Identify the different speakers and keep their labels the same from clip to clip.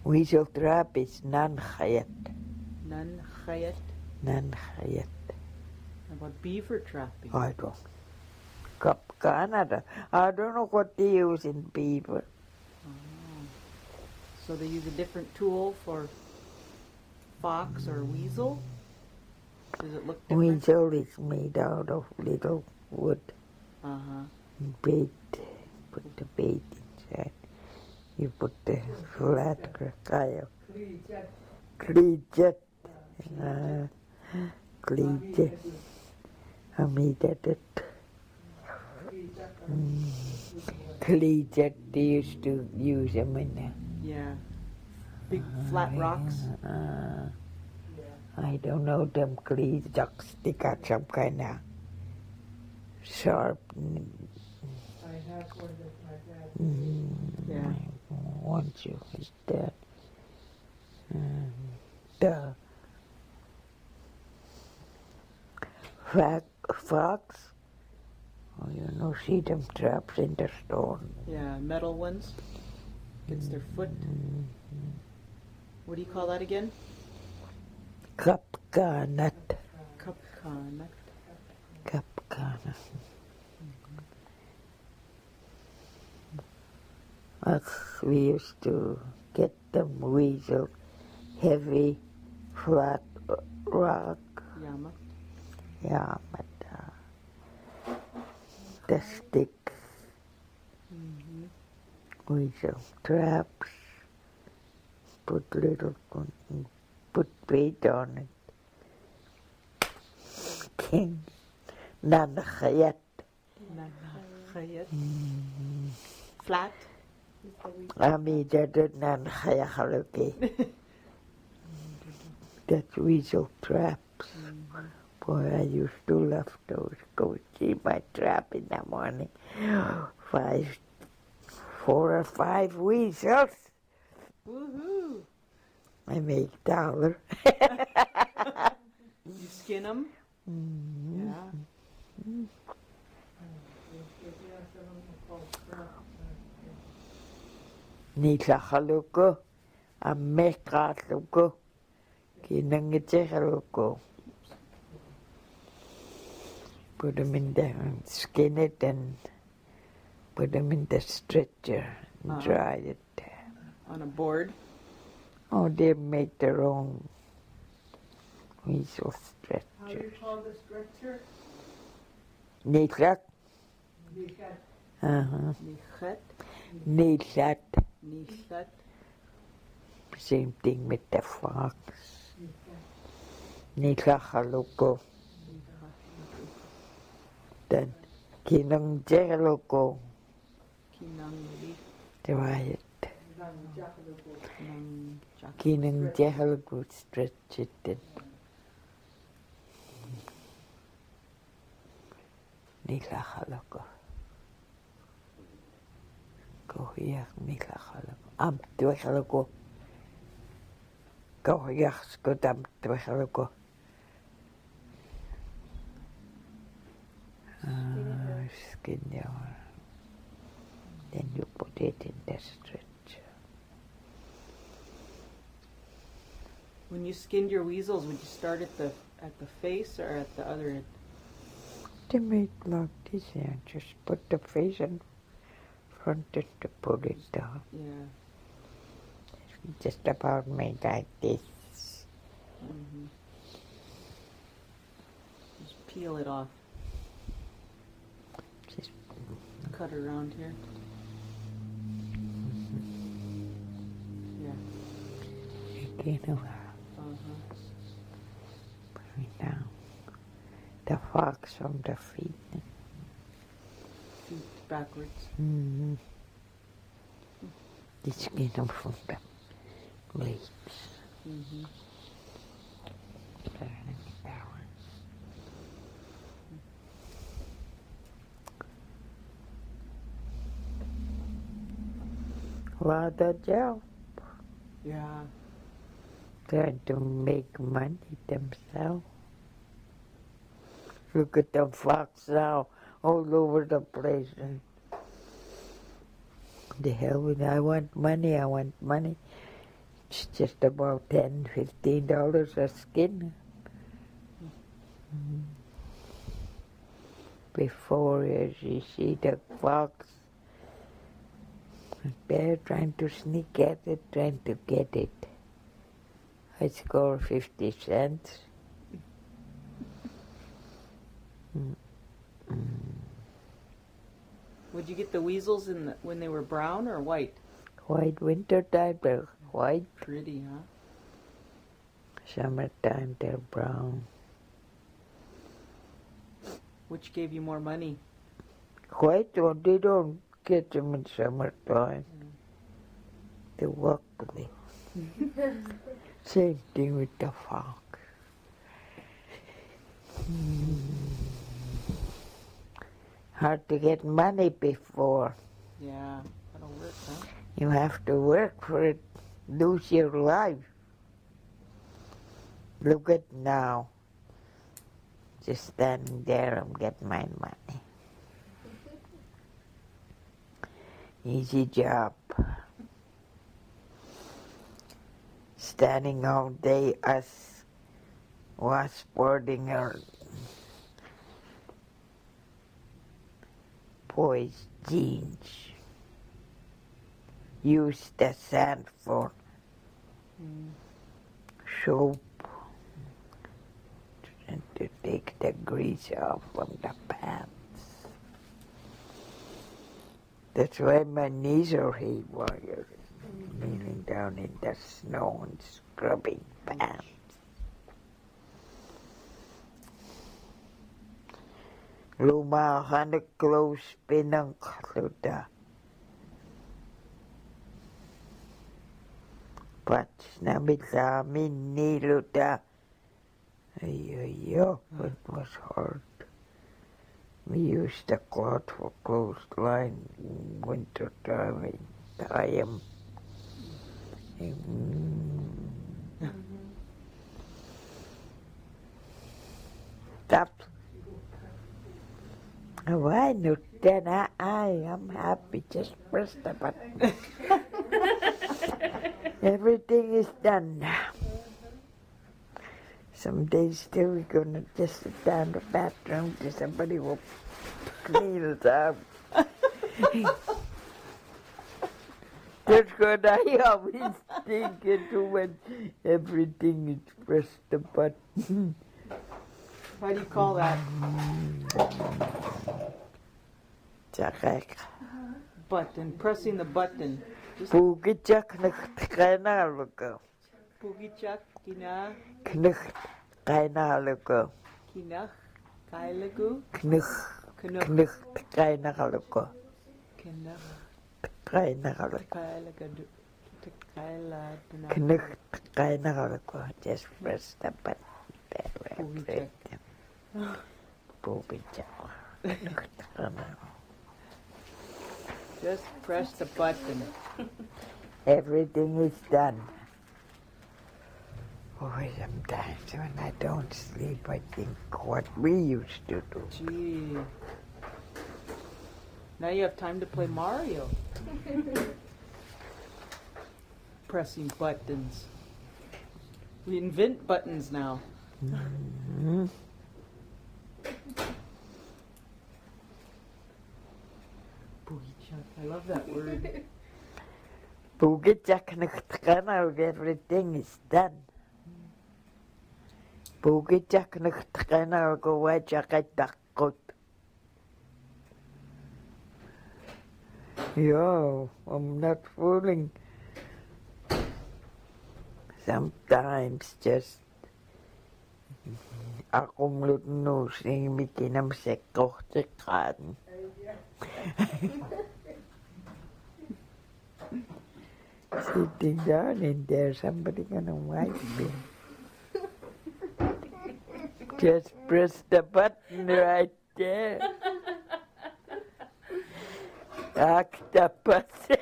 Speaker 1: Weasel trap is non-chayat.
Speaker 2: Non-chayat.
Speaker 1: Non-chayat.
Speaker 2: How about beaver trapping?
Speaker 1: I don't. Canada. I don't know what they use in beaver.
Speaker 2: Oh. So they use a different tool for fox or weasel? Does it look different?
Speaker 1: Weasel is made out of little wood.
Speaker 2: Uh-huh.
Speaker 1: Bait. Put the bait inside. You put the flat kaya. Kleedjet. Kleedjet. I made it. Kleedjet, they used to use them in there.
Speaker 2: Yeah. Big flat rocks?
Speaker 1: I don't know them kleedjets. They got some kind of sharp.
Speaker 3: I have one that my dad.
Speaker 2: Yeah.
Speaker 1: Want you is that the fox. Oh, you know, see them traps in the stone.
Speaker 2: Yeah, metal ones. Gets their foot. What do you call that again?
Speaker 1: Kapkanat.
Speaker 2: Kapkanat.
Speaker 1: Kapkanat. We used to get them weasel, heavy, flat rock.
Speaker 2: Yama.
Speaker 1: Yeah, but the stick, weasel traps, put bait on it. King, non-chayat.
Speaker 2: Non-chayat. Flat.
Speaker 1: That non-chayachaluki. That's weasel traps. Boy, I used to love those. Go see my trap in the morning. 4 or 5 weasels.
Speaker 2: Woohoo!
Speaker 1: I make $1.
Speaker 2: You skin them? Yeah.
Speaker 1: Nilachaluko, a mekaluko, kinangitchaluko. Put them in the, skin it and put them in the stretcher and dry it.
Speaker 2: On a board?
Speaker 1: Oh, they make their own weasel stretcher.
Speaker 3: How do you call the stretcher?
Speaker 1: Nilak.
Speaker 3: Because
Speaker 2: Nichat.
Speaker 1: Nilat.
Speaker 2: Nichat.
Speaker 1: Same thing with the fox. Nilachaluko. Then kinangchaluko.
Speaker 2: Kinangli.
Speaker 1: Dry it.
Speaker 2: Kinang.
Speaker 1: Kinangchaluko, stretch it. Then. Nilachaluko. Go here, nilachaluko. Tuachaluko. Go here, skudam tuachaluko. Skin your. Then you put it in the stretcher.
Speaker 2: When you skinned your weasels, would you start at the face or at the other end?
Speaker 1: They make like this and just put the face in front and to put it down.
Speaker 2: Yeah.
Speaker 1: Just about made like this.
Speaker 2: Just peel it off.
Speaker 1: Just
Speaker 2: Cut around here. Yeah.
Speaker 1: again over. Put it down. The fox from the feet.
Speaker 2: Feet backwards.
Speaker 1: The skin from the legs. Turn it down. What a job.
Speaker 2: Yeah.
Speaker 1: Trying to make money themselves. Look at the fox now, all over the place. The hell with I want money. It's just about $10-15 a skin. Before you see the fox, bear trying to sneak at it, trying to get it. I score 50 cents.
Speaker 2: Would you get the weasels when they were brown or white?
Speaker 1: White wintertime, they're white.
Speaker 2: Pretty, huh?
Speaker 1: Summertime, they're brown.
Speaker 2: Which gave you more money?
Speaker 1: White one, they don't get them in summertime. They're ugly. Same thing with the fox. Hard to get money before.
Speaker 2: Yeah, that'll work, huh?
Speaker 1: You have to work for it, lose your life. Look at now. Just standing there and get my money. Easy job. Standing all day, us washboarding our boys' jeans. Use the sand for soap and to take the grease off from the pants. That's why my knees are haywire, kneeling down in the snow and scrubbing pants. Lumahan na clothespin ng kaluda. Pats namin sa amin niluda. Ay, it was hard. We used the cloth for clothesline in winter time and tie 'em. Stop. Why not? Then I'm happy. Just press the button. Everything is done now. Some days still we're gonna just sit down in the bathroom till somebody will clean it up. That's what I always think it when everything is press the button.
Speaker 2: What do you call that?
Speaker 1: Tsakak.
Speaker 2: Button. Pressing the button. Just
Speaker 1: Pugitjak nagtakainaluko.
Speaker 2: pugichak, kina,
Speaker 1: Knucht kainaluko.
Speaker 2: kinach, kailagu,
Speaker 1: Knucht
Speaker 2: kanuk,
Speaker 1: kainaluko.
Speaker 2: kinach,
Speaker 1: Kainaluko.
Speaker 2: kailagadu, kailadana,
Speaker 1: Knucht kainaluko. Just press the button.
Speaker 2: Pugitjak.
Speaker 1: Pugitjak.
Speaker 2: Just press the button.
Speaker 1: Everything is done. Boy, sometimes when I don't sleep, I think what we used to do.
Speaker 2: Gee. Now you have time to play Mario. Pressing buttons. We invent buttons now.
Speaker 1: Mm-hmm.
Speaker 2: Pugitjak. I love that word.
Speaker 1: Pugitjak nagtakainaluko. Everything is done. Pugitjak nagtakainaluko. Wajak ay takot. Yo, I'm not fooling. Sometimes just akong lutnusing mikinam sa kohtekan. Sitting down in there, somebody gonna wipe me. Just press the button right there. Octopus.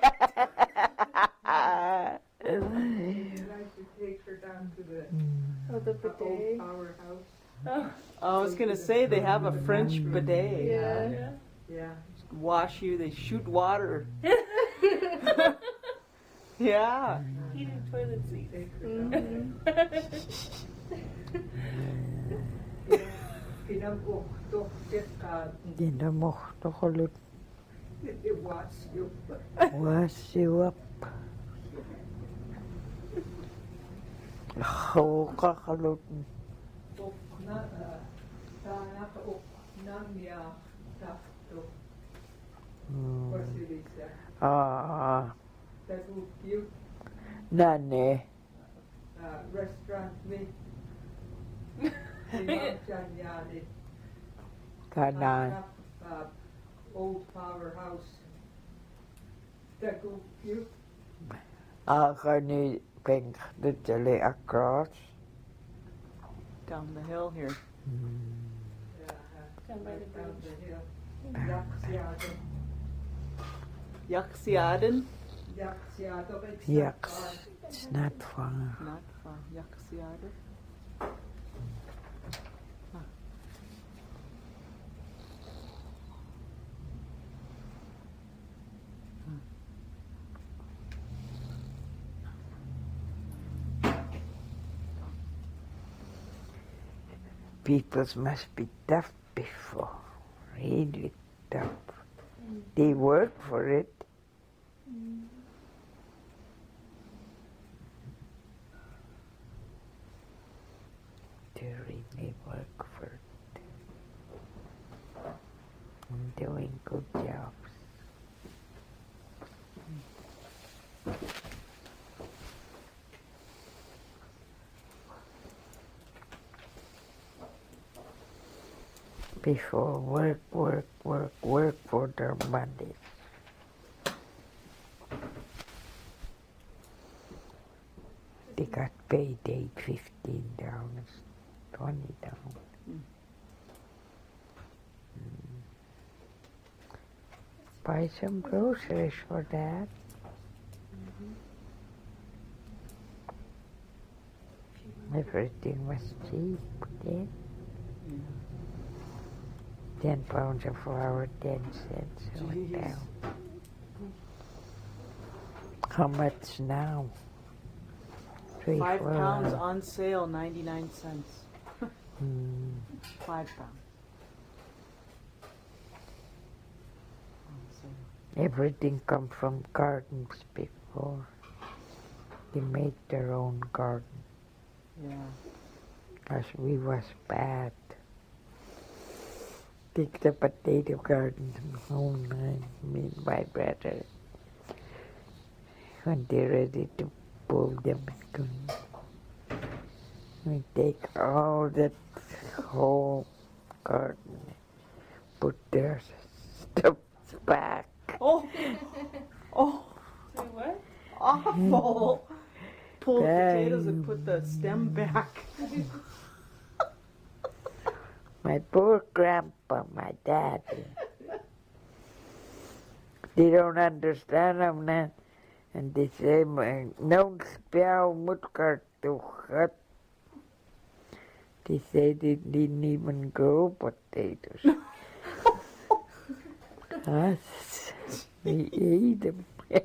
Speaker 3: I'd like to take her down to the old powerhouse.
Speaker 2: I was gonna say they have a French bidet.
Speaker 3: Yeah.
Speaker 2: Wash you, they shoot water. Yeah.
Speaker 4: Heated toilet seat.
Speaker 3: Take her down. Pinag-uktok kita.
Speaker 1: Dinamohtokolut
Speaker 3: It was you.
Speaker 1: wash you up. Hawkakalut.
Speaker 3: Sana ka nang niya takto. Pasilisa. Tagukyo.
Speaker 1: Nane.
Speaker 3: Restaurant me. Imam Yadi.
Speaker 1: Kanan.
Speaker 3: Old powerhouse. Tagukyo.
Speaker 1: Akani pink literally across.
Speaker 2: Down the hill here.
Speaker 4: Down by the bridge.
Speaker 3: hill. Yaksiado.
Speaker 2: Yaksiaden?
Speaker 3: Yaksiado.
Speaker 1: Yaks. It's not far.
Speaker 2: Not far. Yaksiaden.
Speaker 1: Peoples must be tough before. Really tough. They work for it. They really work for it. And doing good jobs. Before work for their money. They got paid $15, $20. Buy some groceries for that. Everything was cheap then. 10 pounds of flour, 10 cents. It went
Speaker 2: Jeez.
Speaker 1: down. How much now? 3,
Speaker 2: 5
Speaker 1: 4,
Speaker 2: pounds on sale, 99 cents. 5 pounds. On sale.
Speaker 1: Everything come from gardens before. They made their own garden.
Speaker 2: Yeah.
Speaker 1: Cause we was bad. Pick the potato garden whole night, me and my brother. When they're ready to pull them, we take all that whole garden, put their stuff back.
Speaker 2: Oh! Oh!
Speaker 4: Say what?
Speaker 2: Awful! Pull the
Speaker 1: Bang.
Speaker 2: potatoes and put the stem back.
Speaker 1: My poor grandpa, my daddy. They don't understand them now. And they say, don't spell mutkartuchat. They say they didn't even grow potatoes. Us, we ate them.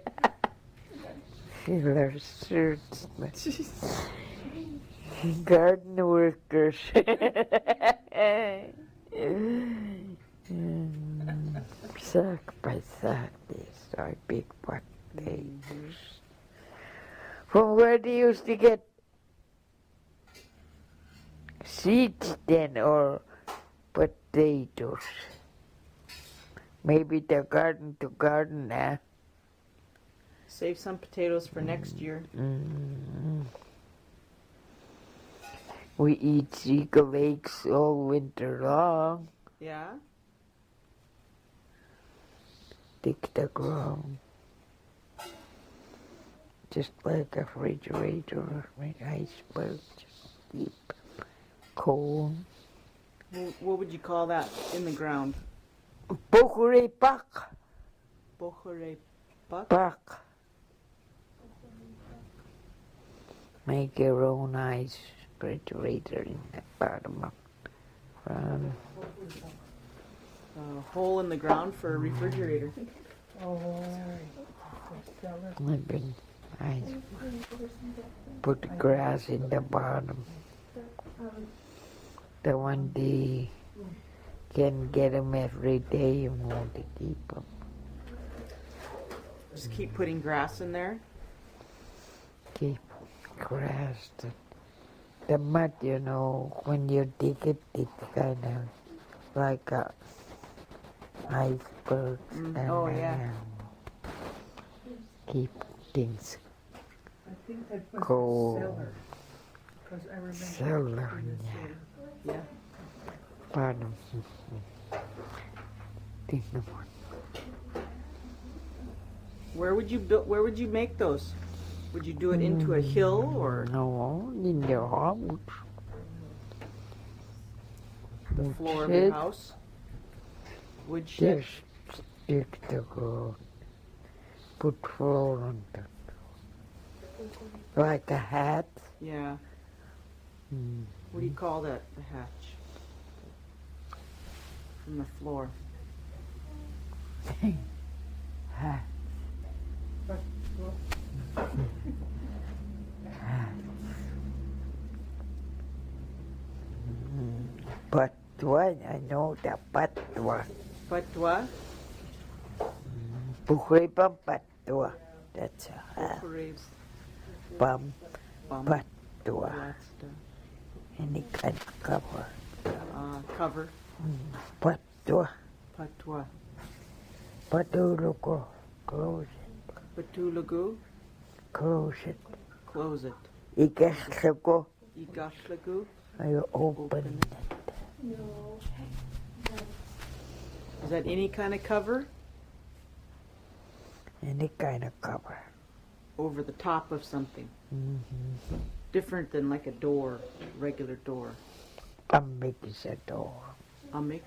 Speaker 1: Fillers, shirts, garden workers. Sack by sack, they saw big potatoes. From where they used to get seeds then, or potatoes? Maybe the garden to garden now.
Speaker 2: Save some potatoes for next year.
Speaker 1: We eat Seagull eggs all winter long.
Speaker 2: Yeah?
Speaker 1: Dig the ground. Just like a refrigerator with iceberg. Just keep cold.
Speaker 2: What would you call that in the ground?
Speaker 1: Pokore pak.
Speaker 2: Bochore buck?
Speaker 1: Pak. Make your own ice refrigerator in the bottom of ground.
Speaker 2: A hole in the ground for a refrigerator.
Speaker 3: Oh,
Speaker 1: I've been I put grass in the bottom. The one day can get them every day, you want to keep them.
Speaker 2: Just keep putting grass in there.
Speaker 1: Keep grass. The mud, you know, when you dig it, it's kind of like a iceberg.
Speaker 2: Oh, yeah.
Speaker 1: Keep things
Speaker 3: I think that was
Speaker 1: cold.
Speaker 3: the cellar. Because I remember.
Speaker 1: Cellar,
Speaker 3: in the
Speaker 1: yeah.
Speaker 3: cellar.
Speaker 2: Yeah.
Speaker 1: Bottom. Think of one.
Speaker 2: Where would you make those? Would you do it into a hill or
Speaker 1: No, in the house.
Speaker 2: the floor of your house? Wood shed?
Speaker 1: Just stick the ground. Put floor on it. Like a hat.
Speaker 2: Yeah. What do you call that? The hatch. From the floor.
Speaker 1: Hat. Patwa, I know the patwa.
Speaker 2: Patwa?
Speaker 1: Puhribam patwa. That's a hat.
Speaker 2: Graves.
Speaker 1: Bum
Speaker 2: Bum.
Speaker 1: patwa.
Speaker 2: That's the
Speaker 1: Any kind of cover.
Speaker 2: cover.
Speaker 1: Patwa.
Speaker 2: Patwa.
Speaker 1: Patuluko. Close it.
Speaker 2: Patulagu.
Speaker 1: Close it.
Speaker 2: Close it.
Speaker 1: Ikasluko.
Speaker 2: Igashlagu.
Speaker 1: I open it.
Speaker 2: Is that any kind of cover?
Speaker 1: Any kind of cover.
Speaker 2: Over the top of something.
Speaker 1: Mm-hmm.
Speaker 2: Different than like a door, regular door.
Speaker 1: Make is a door.
Speaker 2: I'll make.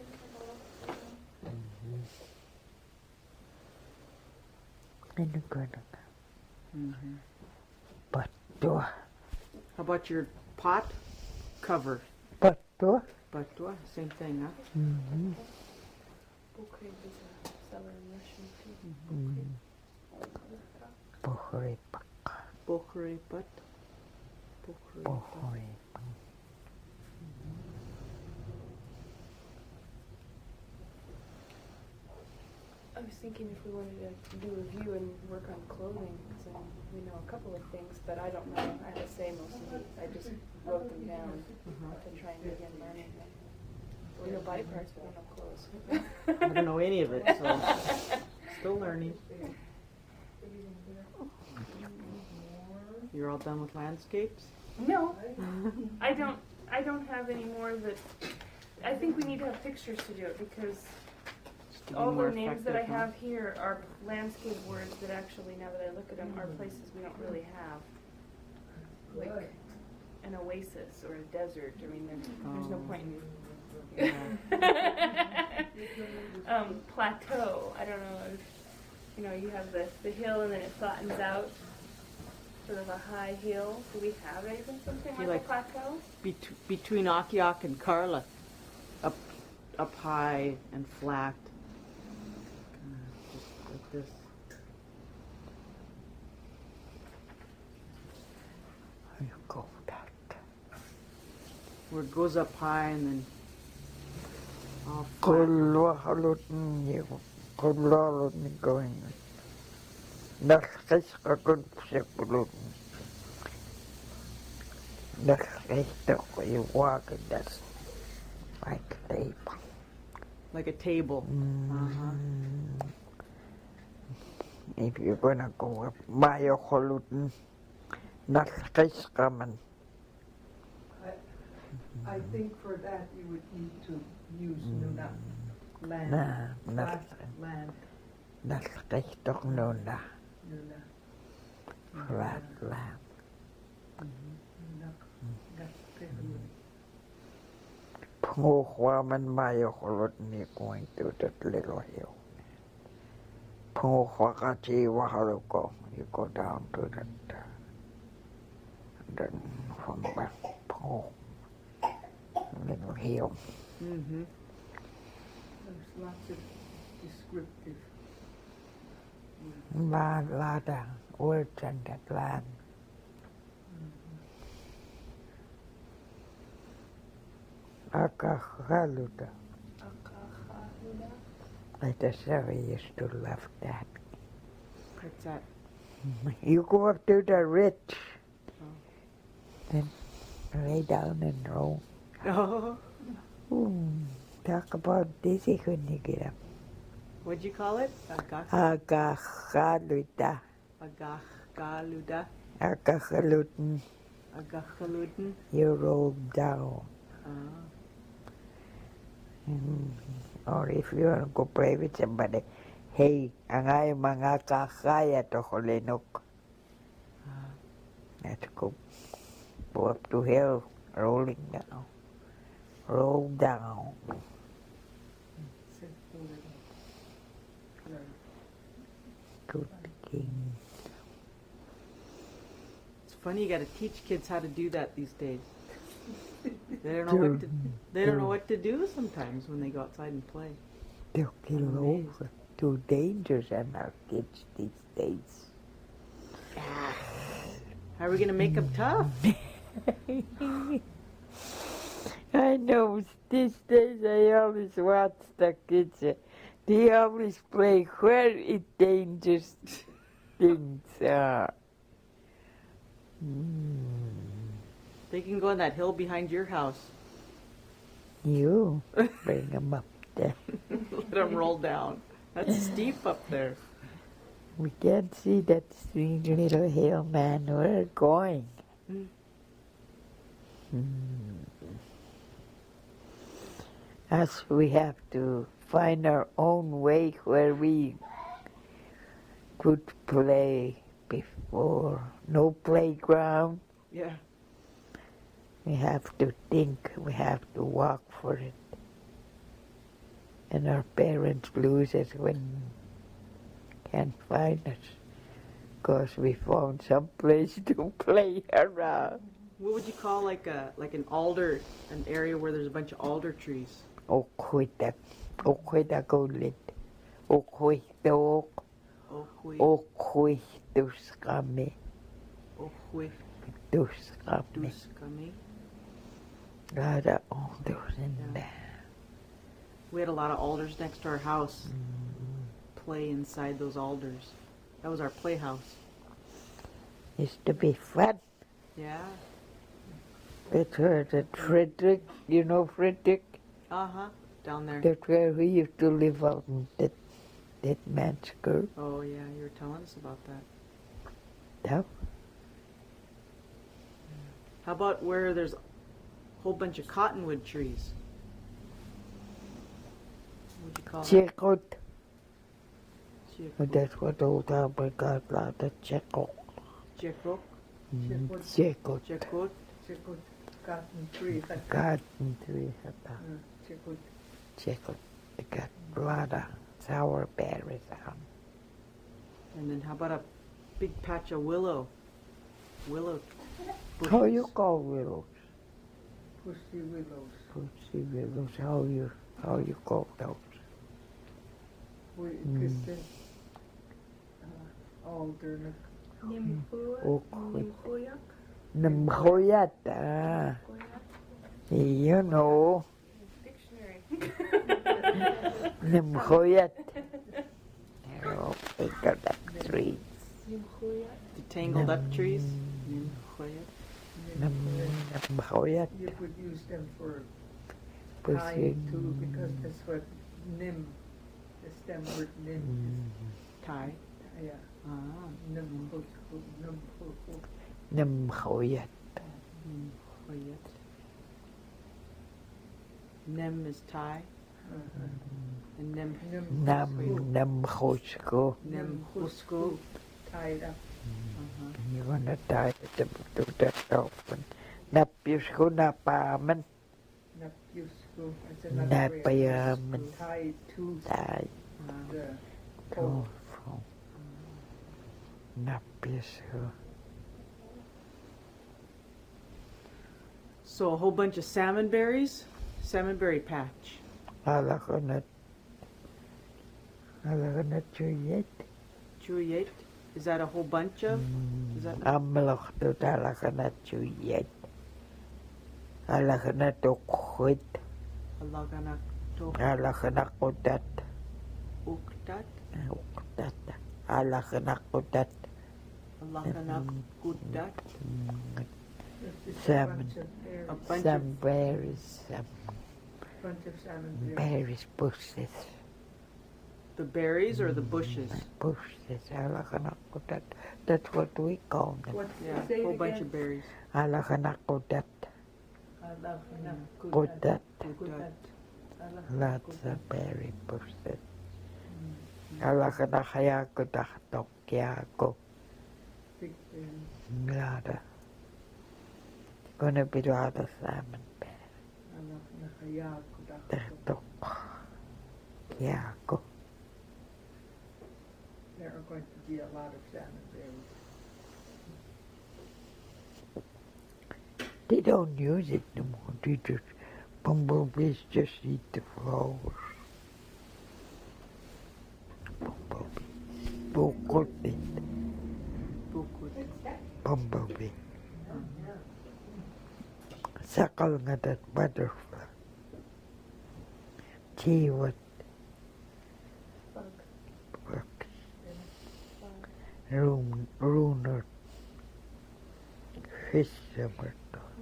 Speaker 1: Any kind of
Speaker 2: Mm-hmm.
Speaker 1: patwa.
Speaker 2: How about your pot cover?
Speaker 1: Patwa.
Speaker 2: Patwa, same thing, huh?
Speaker 1: Mm-hmm.
Speaker 4: Bukhari is a cellar in Russian too.
Speaker 1: Puhripak.
Speaker 2: Bukhari pat. Bukhari pat.
Speaker 1: Puhripak.
Speaker 4: I was thinking if we wanted to do a review and work on clothing, because we know a couple of things, but I don't know how to say most of these. I just wrote them down to try and begin learning them. We know body parts, but we don't know clothes.
Speaker 2: I don't know any of it, so still learning. You're all done with landscapes?
Speaker 4: No, I don't have any more that. I think we need to have pictures to do it because
Speaker 2: Just to be
Speaker 4: all
Speaker 2: more
Speaker 4: the names that I
Speaker 2: effective, huh?
Speaker 4: have here are landscape words that actually, now that I look at them, are places we don't really have. Like an oasis or a desert. I mean, there's no point in. Plateau. I don't know. You have the hill and then it flattens out. Sort of a high hill. Do we have anything something like a plateau?
Speaker 2: Between Akiak and Karla, up high and flat, just like this.
Speaker 1: You go that.
Speaker 2: Where it goes up high and then all flat.
Speaker 1: Kulwa halutun you. Kulwa halutun going. Nakis kakun sepulutun. Nakis you walk and that's like a table.
Speaker 2: Like a table.
Speaker 1: If you're gonna go up, Mayo halutun. Nakis kaman.
Speaker 3: I think for that you would need to use Nuna land.
Speaker 1: Nah,
Speaker 3: Flat land.
Speaker 1: Nakis tok nuna.
Speaker 3: Nuna.
Speaker 1: Flat land.
Speaker 3: Nuna. That's
Speaker 1: Pungukwaman Mayo halutun going to that little hill. Pungukwakachi wahaluko. You go down to that. And then from back, little hill.
Speaker 2: Mm-hmm.
Speaker 3: There's lots of descriptive.
Speaker 1: La words on the land. Akahaluta.
Speaker 4: Akahaluda.
Speaker 1: That's how we used to love that.
Speaker 2: What's that?
Speaker 1: You go up to the ridge,
Speaker 2: Oh.
Speaker 1: then lay down and roll.
Speaker 2: Oh.
Speaker 1: Talk about dizzy when you get up.
Speaker 2: What'd you call it?
Speaker 1: Akahaluta.
Speaker 2: Agachgaluda.
Speaker 1: Akahaluten.
Speaker 2: Agachaluden.
Speaker 1: You roll down. Or if you want to go play with somebody, hey, ang ay mga kakaya to holinok. Let's go up to hill, rolling down. Roll down. Good king.
Speaker 2: It's funny you got to teach kids how to do that these days. They don't know what to. They don't know what to do sometimes when they go outside and play.
Speaker 1: They'll get
Speaker 2: I'm amazed.
Speaker 1: over too dangerous and our kids these days.
Speaker 2: How are we gonna make them tough?
Speaker 1: I know these days I always watch the kids. They always play very dangerous things are.
Speaker 2: They can go on that hill behind your house.
Speaker 1: You bring them up there.
Speaker 2: Let them roll down. That's steep up there.
Speaker 1: We can't see that sweet little hill, man. We're going. Us, we have to find our own way where we could play before. No playground.
Speaker 2: Yeah.
Speaker 1: We have to think. We have to walk for it. And our parents lose us when can't find us. Because we found some place to play around.
Speaker 2: What would you call like an alder, an area where there's a bunch of alder trees?
Speaker 1: Okhuita golit. Okhuitok.
Speaker 2: Okhui.
Speaker 1: Okhuituskami.
Speaker 2: Okhui.
Speaker 1: Tuskami.
Speaker 2: Duskami.
Speaker 1: Lot of alders in
Speaker 2: Yeah.
Speaker 1: there.
Speaker 2: We had a lot of alders next to our house. Play inside those alders. That was our playhouse.
Speaker 1: Used to be fun.
Speaker 2: Yeah.
Speaker 1: That's where the Frederick, you know Frederick?
Speaker 2: Uh-huh. Down there.
Speaker 1: That's where we used to live out in that man's girl.
Speaker 2: Oh, yeah. You were telling us about that.
Speaker 1: That
Speaker 2: How about where there's a whole bunch of cottonwood trees? What would you call that?
Speaker 1: Chekot.
Speaker 2: Chekot.
Speaker 1: That's what old Albert got out of Chekot.
Speaker 2: Chekot.
Speaker 1: Chekot.
Speaker 2: Chekot.
Speaker 3: Chekut cotton tree.
Speaker 1: Cotton tree.
Speaker 3: Chekut.
Speaker 1: Chekot. They got a lot of sour berries on.
Speaker 2: And then how about a big patch of willow? Willow bushes.
Speaker 1: How you call willows?
Speaker 3: Pussy willows.
Speaker 1: Pussy willows. How you call those?
Speaker 3: We kissed alder.
Speaker 4: Nimhuyak.
Speaker 1: Namhoyat. Ah. You know.
Speaker 4: Dictionary.
Speaker 1: Namhoyat. Oh, think of that tree.
Speaker 4: Nimhuyak.
Speaker 2: The tangled up trees. Nimhoyat.
Speaker 1: Namhoyat.
Speaker 3: You could use them for
Speaker 1: Pussy.
Speaker 3: tying too, because that's what nim, the stem word nim
Speaker 2: Tie.
Speaker 3: is. Yeah.
Speaker 2: Ah.
Speaker 3: Nim.
Speaker 1: Namhoyat.
Speaker 2: Nimhoyat. Nem is tie. And nem.
Speaker 1: Namhosko.
Speaker 2: Nem husko.
Speaker 3: Tied up.
Speaker 2: Uh-huh.
Speaker 1: You wanna tie it to that open. Napyusko napaman.
Speaker 3: Napyusko. It's another way.
Speaker 1: Napayaman.
Speaker 3: Tied to
Speaker 1: Tie.
Speaker 3: the
Speaker 1: Oh,
Speaker 3: pole.
Speaker 1: Napyusko.
Speaker 2: So a whole bunch of salmon berries. Salmon berry patch.
Speaker 1: Ala ko na chuyet.
Speaker 2: Juliet. Is that a whole bunch of? Is that
Speaker 1: Amlochtut alakana chuyet. Alakana tokhut.
Speaker 2: Alaganak
Speaker 1: Alakana kotat.
Speaker 2: Uktat?
Speaker 1: Uktat. Alakana kotat.
Speaker 2: Alaganak Kudat?
Speaker 1: Salmon.
Speaker 2: A bunch
Speaker 1: Some berries. Some
Speaker 3: Bunch of salmon.
Speaker 1: berries bushes.
Speaker 2: The berries or the bushes?
Speaker 1: Bushes. Alakana kotat. That's what we call them.
Speaker 3: What,
Speaker 2: Yeah,
Speaker 3: say
Speaker 2: a
Speaker 3: it
Speaker 2: whole bunch
Speaker 3: again?
Speaker 2: of berries.
Speaker 1: Alakana kotat.
Speaker 3: Kudat.
Speaker 1: Kotat.
Speaker 3: Kudat.
Speaker 1: Lots of berry bushes. Alakana hayako tahtok yako.
Speaker 3: Big,
Speaker 1: Lot. Gonna be a lot of salmon
Speaker 3: nakaya, kudak.
Speaker 1: tahtok yako.
Speaker 3: There are going to be a lot of salmon berries.
Speaker 1: They don't use it no more. They just, bumblebees just eat the flowers. Bumblebees. Bukut
Speaker 2: Bukut.
Speaker 1: bumblebee. Sakal nga that butterfly. Gee, what
Speaker 4: Bug.
Speaker 1: bugs.
Speaker 4: Bug.
Speaker 1: Runner. Fish summer.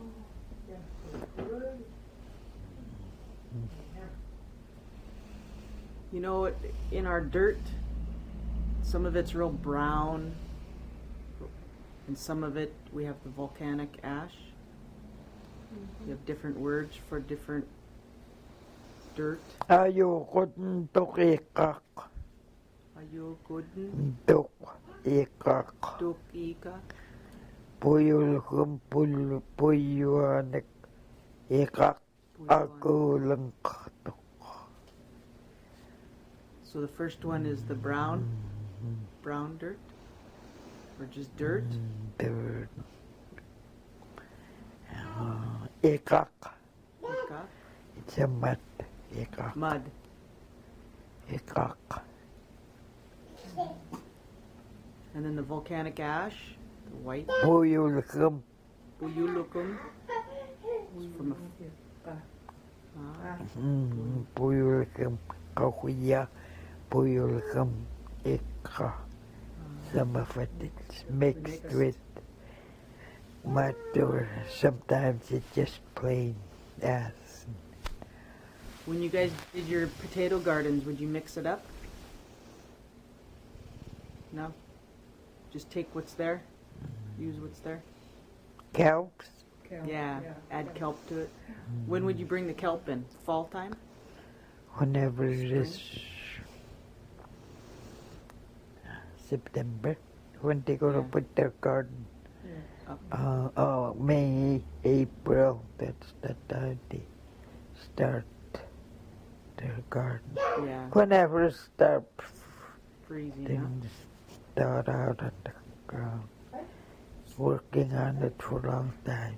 Speaker 2: You know, in our dirt, some of it's real brown, and some of it we have the volcanic ash. We have different words for different dirt.
Speaker 1: Ayoko tok ikak.
Speaker 2: Ayokudin,
Speaker 1: Tok ikak.
Speaker 2: Dukika,
Speaker 1: Puyul puyuanek ikak. Ako lang katok.
Speaker 2: So the first one is the brown dirt, or just dirt.
Speaker 1: Dirt. Ikak.
Speaker 2: Ika,
Speaker 1: It's a mud. Ikak.
Speaker 2: mud.
Speaker 1: Ikak.
Speaker 2: And then the volcanic ash, the white.
Speaker 1: Puyul kum.
Speaker 2: Buyulukum. From a,
Speaker 1: Puyul kum. Kahuya. Puyul kum. Ikak. Some of it is mixed with mud or sometimes it's just plain ass.
Speaker 2: when you guys did your potato gardens, would you mix it up? No? Just take what's there? Use what's there?
Speaker 1: Kelps.
Speaker 3: Kelp,
Speaker 2: Yeah, add kelp to it. When would you bring the kelp in? Fall time?
Speaker 1: Whenever it is September, when they go to
Speaker 2: Yeah.
Speaker 1: put their garden.
Speaker 2: Up.
Speaker 1: May, April, that's the time they start their garden.
Speaker 2: Yeah,
Speaker 1: Whenever it starts,
Speaker 2: freezing,
Speaker 1: they
Speaker 2: huh?
Speaker 1: start out at the ground, working on it for a long time.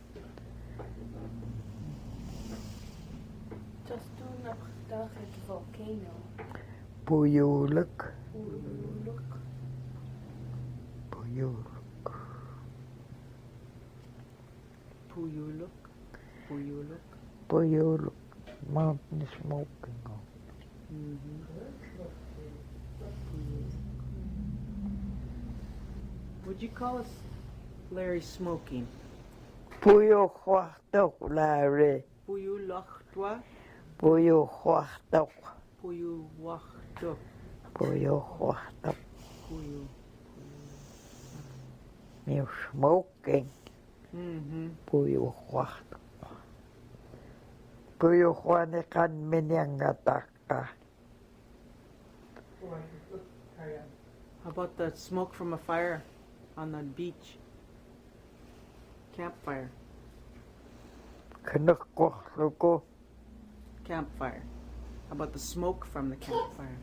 Speaker 4: Just toen nog dag het volcano.
Speaker 1: Puyulok,
Speaker 4: Look.
Speaker 1: Puyulok.
Speaker 2: Puyuluk. Puyuluk.
Speaker 1: Puyulok, mountain smoking on.
Speaker 2: Would you call us Larry smoking?
Speaker 1: Puyuhuahtok, Larry.
Speaker 2: Puyulachtwa?
Speaker 1: Puyuhuahtok,
Speaker 2: Puyuwachtuk.
Speaker 1: Puyuhuahtok.
Speaker 2: Puyu.
Speaker 1: You're smoking.
Speaker 2: Mm-hmm.
Speaker 1: Puyuhuahtok. Puyuhuanikan minyangataka.
Speaker 2: How about the smoke from a fire on the beach? Campfire.
Speaker 1: Kanakwahloko.
Speaker 2: Campfire. How about the smoke from the campfire?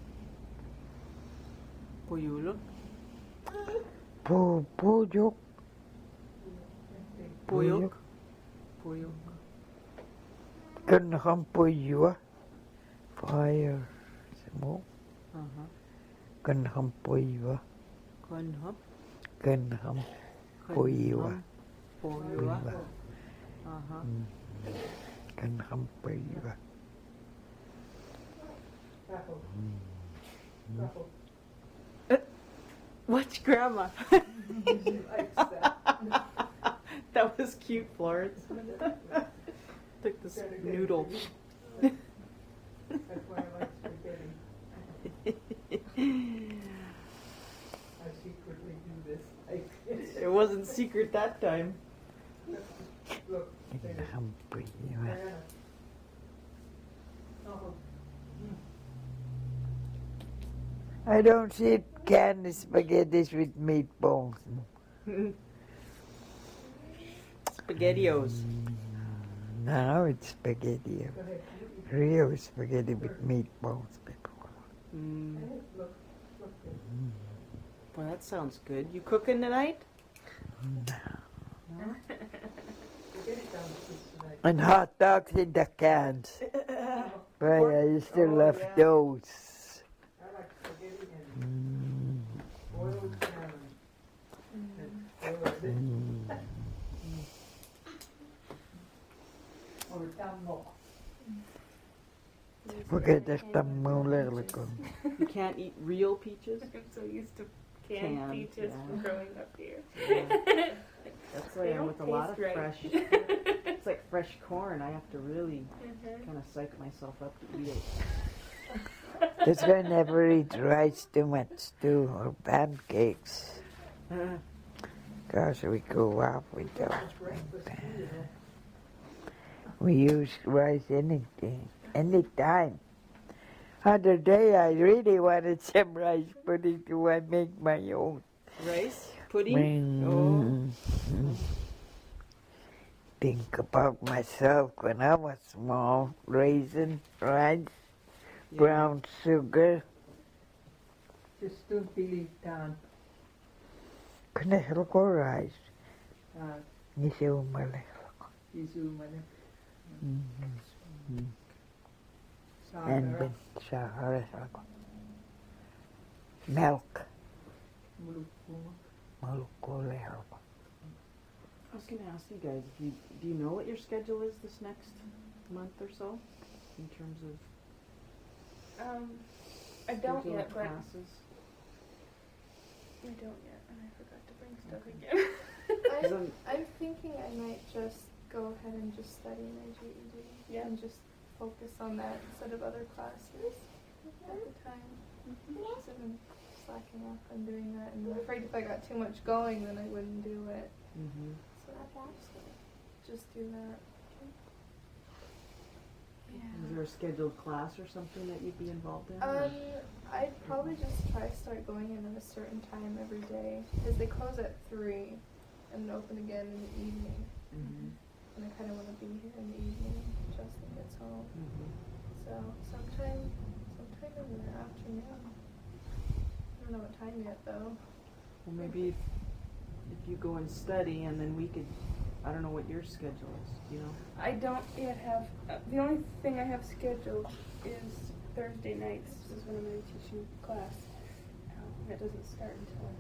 Speaker 2: Puyuluk.
Speaker 1: Puyuk.
Speaker 2: Puyuk. Puyuk.
Speaker 1: Kanaham puyua. Fire. Smoke.
Speaker 2: Uh-huh.
Speaker 1: Kanaham puyua.
Speaker 2: Kunham.
Speaker 1: Kunham Puiwa.
Speaker 2: Puiwa. Uh-huh.
Speaker 1: Kunham Puiwa.
Speaker 3: Apple.
Speaker 1: Mm.
Speaker 3: Apple.
Speaker 2: Watch Grandma.
Speaker 3: She likes that.
Speaker 2: That was cute, Florence. Took this noodle.
Speaker 3: That's why I like spaghetti. I secretly do this.
Speaker 2: It wasn't secret that time.
Speaker 3: Look, there.
Speaker 1: Kunham Puiwa.
Speaker 3: Diana. Oh.
Speaker 1: I don't eat canned spaghettis with meatballs.
Speaker 2: SpaghettiOs.
Speaker 1: Now it's spaghetti.
Speaker 3: Go ahead.
Speaker 1: Real spaghetti with meatballs, people.
Speaker 2: Mm.
Speaker 3: Look, look there.
Speaker 2: Well, that sounds good. You cooking tonight?
Speaker 3: Spaghetti sandwiches tonight.
Speaker 1: And hot dogs in the cans. Boy, I used to love
Speaker 2: yeah.
Speaker 1: those.
Speaker 3: I like spaghetti and boiled salmon. And boiled or tammo.
Speaker 1: Forget that moeilijk.
Speaker 2: You can't eat real peaches?
Speaker 4: I'm so used to canned
Speaker 2: Canned,
Speaker 4: peaches
Speaker 2: yeah.
Speaker 4: from growing up here.
Speaker 2: Yeah. That's why
Speaker 4: They
Speaker 2: I'm
Speaker 4: don't
Speaker 2: with a lot of
Speaker 4: taste right.
Speaker 2: fresh. It's like fresh corn. I have to really kind of psych myself up to eat it.
Speaker 1: That's why I never eat rice too much too, or pancakes. Because we go up with them. We use rice anytime. Other day I really wanted some rice pudding, so I make my own.
Speaker 2: Rice pudding. Oh.
Speaker 1: Think about myself when I was small. Raisin, rice,
Speaker 2: Yeah.
Speaker 1: brown sugar.
Speaker 3: Just don't believe down.
Speaker 1: Kena ko rice. Ni siya umalik.
Speaker 3: Izumane.
Speaker 1: And
Speaker 3: Sagar.
Speaker 1: with sahara ako. Milk.
Speaker 3: Mulukuma.
Speaker 1: Malukole ako.
Speaker 2: I was going to ask you guys, if do you know what your schedule is this next month or so? In terms of
Speaker 4: I don't
Speaker 2: taking
Speaker 4: yet, but
Speaker 2: classes?
Speaker 4: I don't yet, and I forgot to bring stuff again.
Speaker 2: 'Cause I'm-
Speaker 5: I'm thinking I might just go ahead and just study my GED
Speaker 4: Yeah.
Speaker 5: and just focus on that instead of other classes at the time. Because I've been slacking off on doing that, and I'm afraid if I got too much going, then I wouldn't do it.
Speaker 2: Mhm.
Speaker 5: So I'll just do that.
Speaker 2: Is there a scheduled class or something that you'd be involved in?
Speaker 5: I'd probably just try to start going in at a certain time every day, because they close at 3 and open again in the evening.
Speaker 2: Mhm.
Speaker 5: And I kind of want to be here in the evening. Justin gets home,
Speaker 2: Mhm.
Speaker 5: so sometime in the afternoon. I don't know what time yet though.
Speaker 2: Well, maybe if you go and study, and then we could. I don't know what your schedule is. You know.
Speaker 4: I don't yet have. The only thing I have scheduled is Thursday nights is when I'm going to be teaching class. That doesn't start until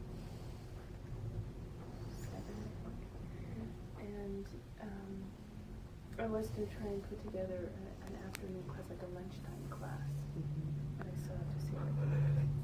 Speaker 4: 7, I think. And I was going to try and put together an afternoon class, like a lunchtime class. But I still have to see what I can do.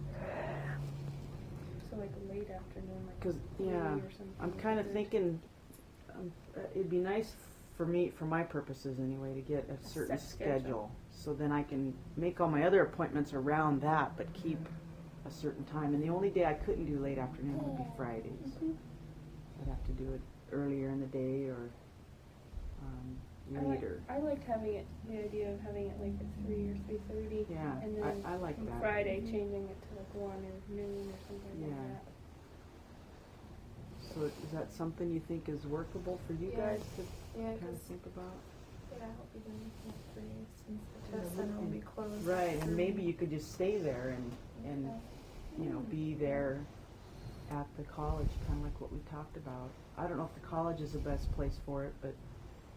Speaker 4: So like a late afternoon, like
Speaker 2: 'Cause,
Speaker 4: 3
Speaker 2: yeah,
Speaker 4: or something.
Speaker 2: I'm kind of thinking it'd be nice for me, for my purposes anyway, to get a certain
Speaker 4: Set schedule.
Speaker 2: schedule, so then I can make all my other appointments around that, but keep a certain time. And the only day I couldn't do late afternoon would be Fridays. I'd have to do it earlier in the day or later.
Speaker 4: I liked having it, the idea of having it like at 3 or 3:30.
Speaker 2: Yeah,
Speaker 4: And then
Speaker 2: I like
Speaker 4: on
Speaker 2: that.
Speaker 4: Friday changing it to like 1 or noon or something
Speaker 2: Yeah.
Speaker 4: like that.
Speaker 2: So is that something you think is workable for you
Speaker 5: Yeah.
Speaker 2: guys to
Speaker 5: Yeah,
Speaker 2: kind of
Speaker 5: 'cause
Speaker 2: think about?
Speaker 5: I'll be done at 3 since the test center will be closed.
Speaker 2: Right, and maybe you could just stay there and you know, be there at the college, kind of like what we talked about. I don't know if the college is the best place for it, but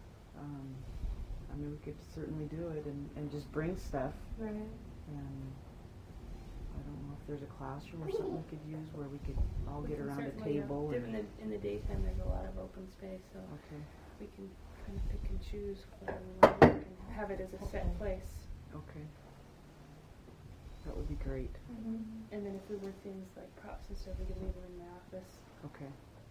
Speaker 2: I mean, we could certainly do it and just bring stuff.
Speaker 5: Right.
Speaker 2: And don't know if there's a classroom or something we could use where we could all get around a
Speaker 4: Certainly,
Speaker 2: table.
Speaker 4: in the daytime, there's a lot of open space, so
Speaker 2: Okay.
Speaker 4: we can kind of pick and choose whatever we want and have it as a set place.
Speaker 2: Okay. That would be great.
Speaker 4: And then if we were things like props and stuff, we could leave them in the office.
Speaker 2: Okay.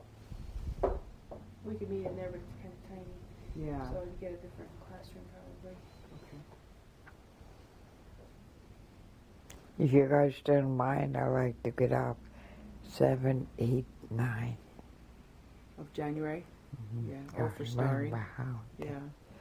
Speaker 4: We could meet in there, but it's kind of tiny,
Speaker 2: Yeah.
Speaker 4: so we'd get a different classroom probably.
Speaker 2: Okay.
Speaker 1: If you guys don't mind, I like to get up 7, 8, 9.
Speaker 2: Of January?
Speaker 1: Mm-hmm.
Speaker 2: Yeah. Oh, for Starry.
Speaker 1: Wow.
Speaker 2: Yeah.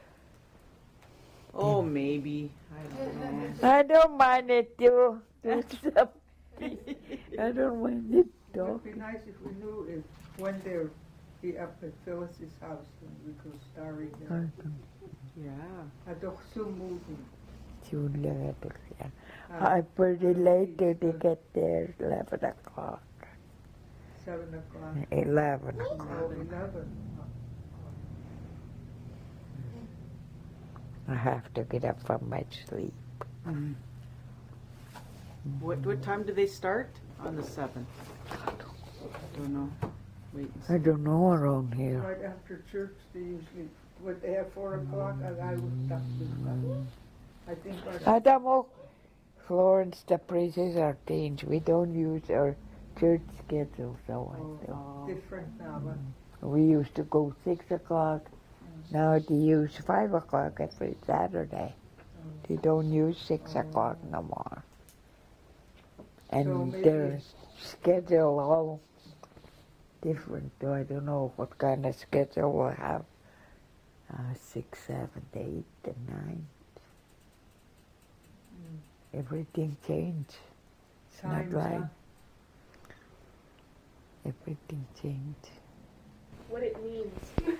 Speaker 2: Oh, maybe. I don't know.
Speaker 1: I don't mind it too. Do something. I don't mind it
Speaker 3: It
Speaker 1: though.
Speaker 3: would be nice if we knew if when they'll be up at Phyllis's house and we could start it there.
Speaker 2: Yeah.
Speaker 3: At the Zoom movie.
Speaker 1: Too late. I'm pretty late to get there. 11 o'clock.
Speaker 3: 7 o'clock.
Speaker 1: 11
Speaker 3: Oh,
Speaker 1: o'clock.
Speaker 3: 11.
Speaker 1: I have to get up from my sleep.
Speaker 2: What time do they start? On the 7th. Don't know. Wait and see.
Speaker 1: I don't know around here.
Speaker 3: Right after church, they usually, would they have 4 o'clock? I would stop with that. I think right
Speaker 1: Adamo, Florence, the prices are changed. We don't use our church schedule, so I don't.
Speaker 2: Oh.
Speaker 3: different now, but
Speaker 1: We used to go 6 o'clock. Now they use 5 o'clock every Saturday. They don't use 6 o'clock no more.
Speaker 3: So
Speaker 1: And
Speaker 3: maybe
Speaker 1: their schedule all different. So I don't know what kind of schedule we'll have. 6, 7, 8, and 9. Everything changed. It's
Speaker 3: times,
Speaker 1: not right. Everything changed.
Speaker 4: What it means.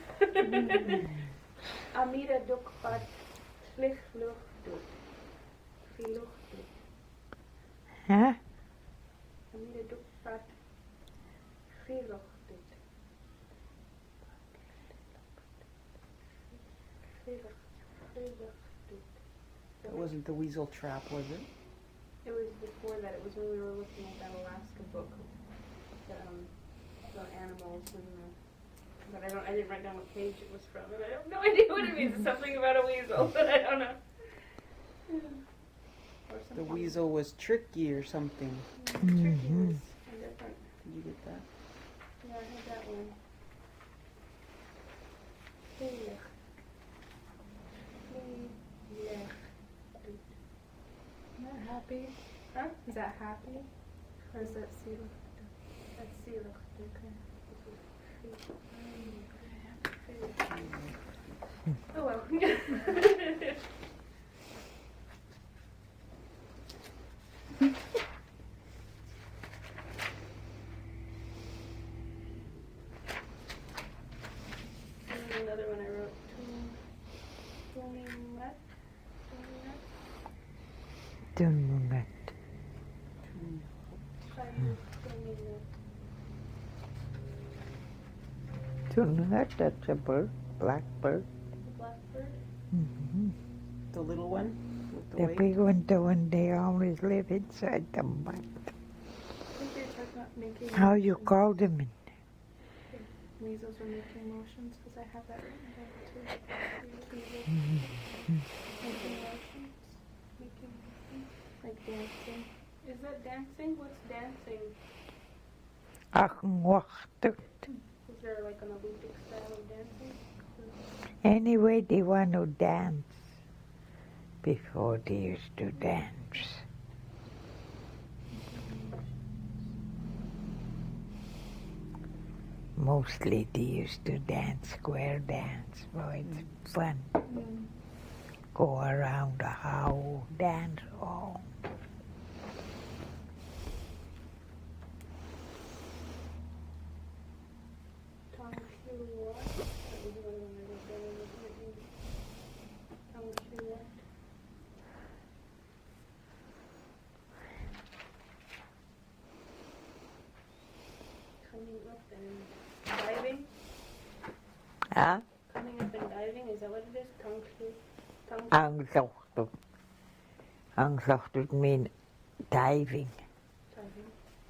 Speaker 4: Amira dokpat vlieglucht doet.
Speaker 1: Huh?
Speaker 4: Amira dokpat vlieglucht doet.
Speaker 2: That wasn't the weasel trap, was it?
Speaker 4: It was before that. It was when we were looking at that Alaska book, the animals and the. But I didn't write down what page it was from, and I have no idea what it means. It's something about a weasel, but I don't know. Or
Speaker 2: The
Speaker 4: something.
Speaker 2: weasel was tricky or something.
Speaker 4: Tricky was different.
Speaker 2: Did you get that?
Speaker 4: Yeah, I had that one. Vlieg. Vlieg.
Speaker 5: Isn't that happy?
Speaker 4: Huh?
Speaker 5: Is that happy?
Speaker 4: Or is that zielig? That's zielig. Okay. Oh well. And another one I wrote.
Speaker 1: Tunmungat. Tunmungat, that's a bird, blackbird.
Speaker 4: Blackbird.
Speaker 1: Mm-hmm.
Speaker 2: The little one with the
Speaker 1: The
Speaker 2: weight?
Speaker 1: big one, the one they always live inside the mud.
Speaker 4: I think you're talking about making
Speaker 1: How you
Speaker 4: motions.
Speaker 1: call them?
Speaker 4: Weasels are making motions because I have that written down too. Weasels
Speaker 1: Mm-hmm.
Speaker 4: making motions. Making motions. Like dancing. Is that dancing? What's dancing?
Speaker 1: Achwachtut.
Speaker 4: Is there like an Olympic style of dancing?
Speaker 1: Anyway, they want to dance. Before they used to dance. Mostly they used to dance, square dance. Boy, it's fun. Go around the house, dance all.
Speaker 4: Tongshua. That was one of them I wrote down. Tongshua. Coming up and diving.
Speaker 1: Huh?
Speaker 4: Coming up and diving, is that what it is? Tongshua.
Speaker 1: Angzochtut. Angzochtut mean diving.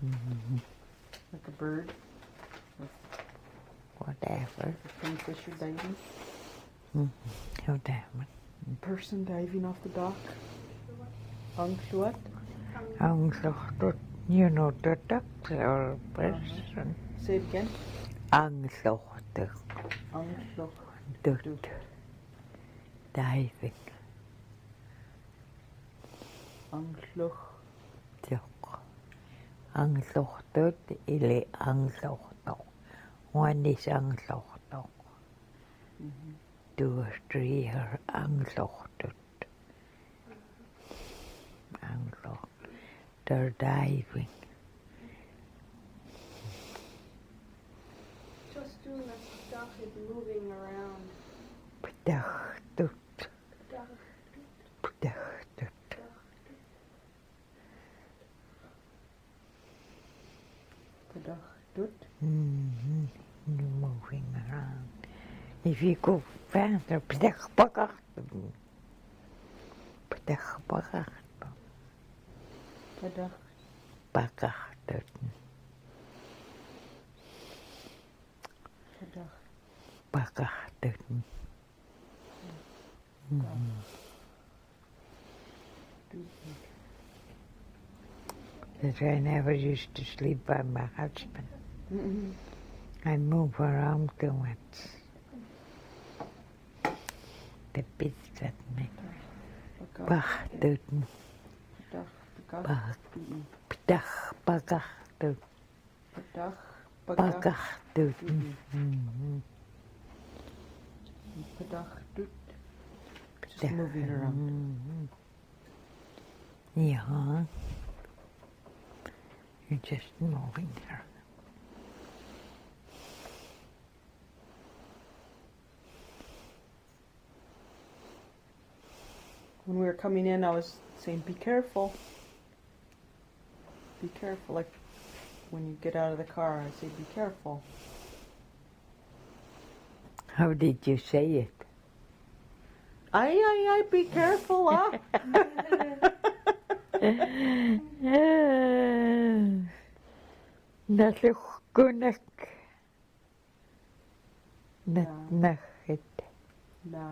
Speaker 2: Like a bird,
Speaker 1: Whatever.
Speaker 2: a kingfisher diving,
Speaker 1: Whatever.
Speaker 2: person diving off the dock. Angluat.
Speaker 1: Anglocht, you know the doctor person.
Speaker 2: Say it again.
Speaker 1: Anglocht,
Speaker 2: Angluat.
Speaker 1: diving.
Speaker 2: Angluat.
Speaker 1: Anglocht, ili anglocht. One is anglocht. 2 or 3 are anglocht. Anglocht. They're diving.
Speaker 4: Just doing the stuff is moving around.
Speaker 1: Pdachtut,
Speaker 4: Duck.
Speaker 1: pdachtut.
Speaker 2: Padachtut.
Speaker 1: You're moving around. If you go faster, pdachtpagachtut. Pdachtpagachtut.
Speaker 2: Padach.
Speaker 1: Pagachtut.
Speaker 2: Padach.
Speaker 1: Pagachtut. That I never used to sleep by my husband. I move around too much. The beats at me. Pachtut,
Speaker 2: Padach.
Speaker 1: pdach, pagachtut,
Speaker 2: Padach.
Speaker 1: pagachtut.
Speaker 2: Padachtut. Just moving around.
Speaker 1: Yeah. You're just moving around.
Speaker 2: When we were coming in, I was saying, be careful. Be careful. Like when you get out of the car, I say, be careful.
Speaker 1: How did you say it?
Speaker 2: Ay, be careful, ah.
Speaker 1: Nalukkunak. Natnachit.
Speaker 2: Na.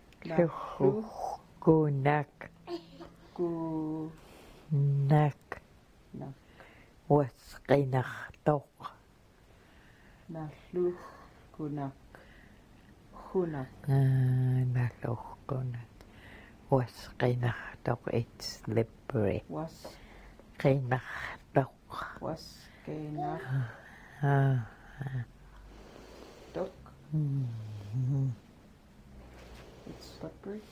Speaker 1: Lukkunak.
Speaker 2: Ku.
Speaker 1: Nak.
Speaker 2: Na.
Speaker 1: Wasqinachtok.
Speaker 2: Na. Luch. Kunak. Kunak.
Speaker 1: Nalukkunak. Wasqinachtok. It's slippery.
Speaker 2: Was.
Speaker 1: Qinachtok.
Speaker 2: Was. Kenak. Dok. It's slippery.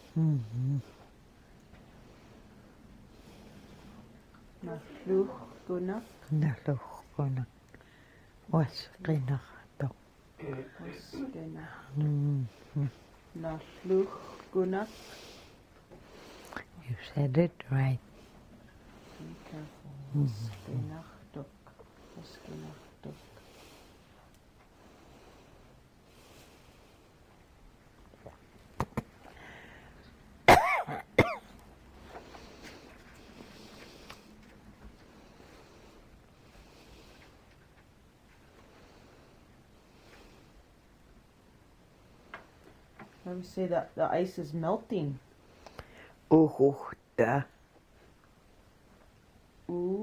Speaker 2: Na. Luch. Kunak.
Speaker 1: Nalukkunak. Wasqinachtok.
Speaker 2: Was. Kenak. Na. Luch. Kunak.
Speaker 1: You said it right.
Speaker 2: Be careful. Was. Kenak. Dok. Was. Kenak. Dok. I would say that the ice is melting.
Speaker 1: Uhuhta.
Speaker 2: Ooh.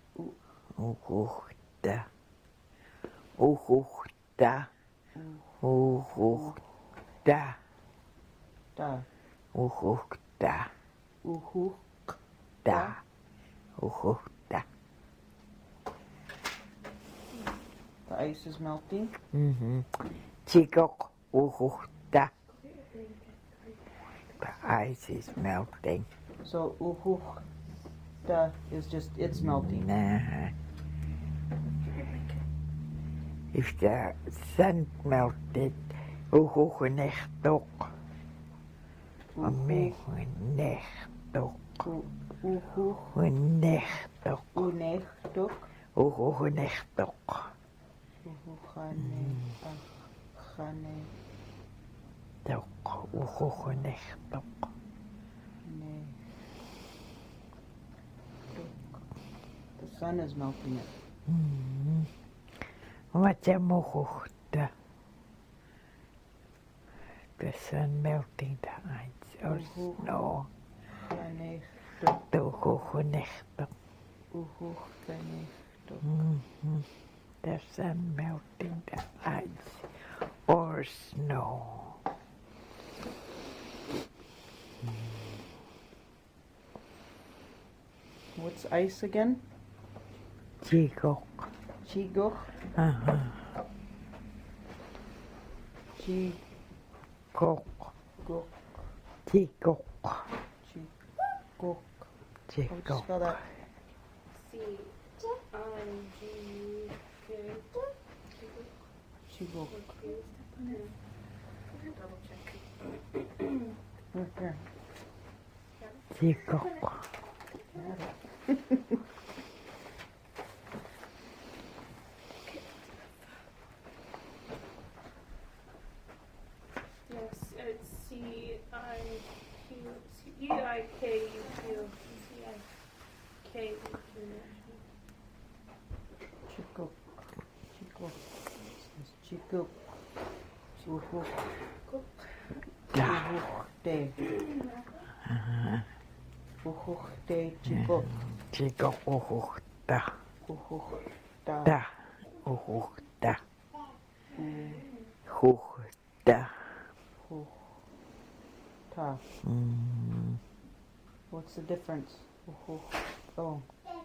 Speaker 1: Uhuhta. Uhuhta. Uhuhta.
Speaker 2: Da.
Speaker 1: Uhuhta.
Speaker 2: Uhu.
Speaker 1: Da. Uhuhta.
Speaker 2: The ice is melting.
Speaker 1: Chikok. Uhuhta. The ice is melting.
Speaker 2: So uhu. Da is just it's melting.
Speaker 1: Nah. If the sun melted, uhuhnechtok. Nechtok.
Speaker 2: Uhu.
Speaker 1: Nechtok.
Speaker 2: Unech. Dok.
Speaker 1: Uhuhnechtok.
Speaker 2: Uhu. Chane. Chane.
Speaker 1: Tok. Uhuhnechtok.
Speaker 2: Ne. Dok. The sun is melting it.
Speaker 1: What's a mochuchta? The sun melting the ice or snow. The sun melting the ice or snow.
Speaker 2: What's ice again?
Speaker 1: Chigok.
Speaker 2: Chigok.
Speaker 1: Chigok.
Speaker 2: Chigok.
Speaker 1: Chigok.
Speaker 2: Chigok. How would you
Speaker 1: Chigok.
Speaker 2: spell that?
Speaker 4: C-I-G.
Speaker 2: Chigok.
Speaker 4: Double check.
Speaker 2: Right there.
Speaker 1: Chigok.
Speaker 5: Yes, it's C-I-Q-E-I-K-U-Q. C-I-K-U-Q.
Speaker 2: Chigok. Chigok. It's Chigok. Chigok. Uhuchte. Uhuchte. Chigok.
Speaker 1: Chigok. Uhuchta.
Speaker 2: Uhuchta.
Speaker 1: Da. Uhuchta. Huchta.
Speaker 2: Uhuchta. What's the difference? Oh.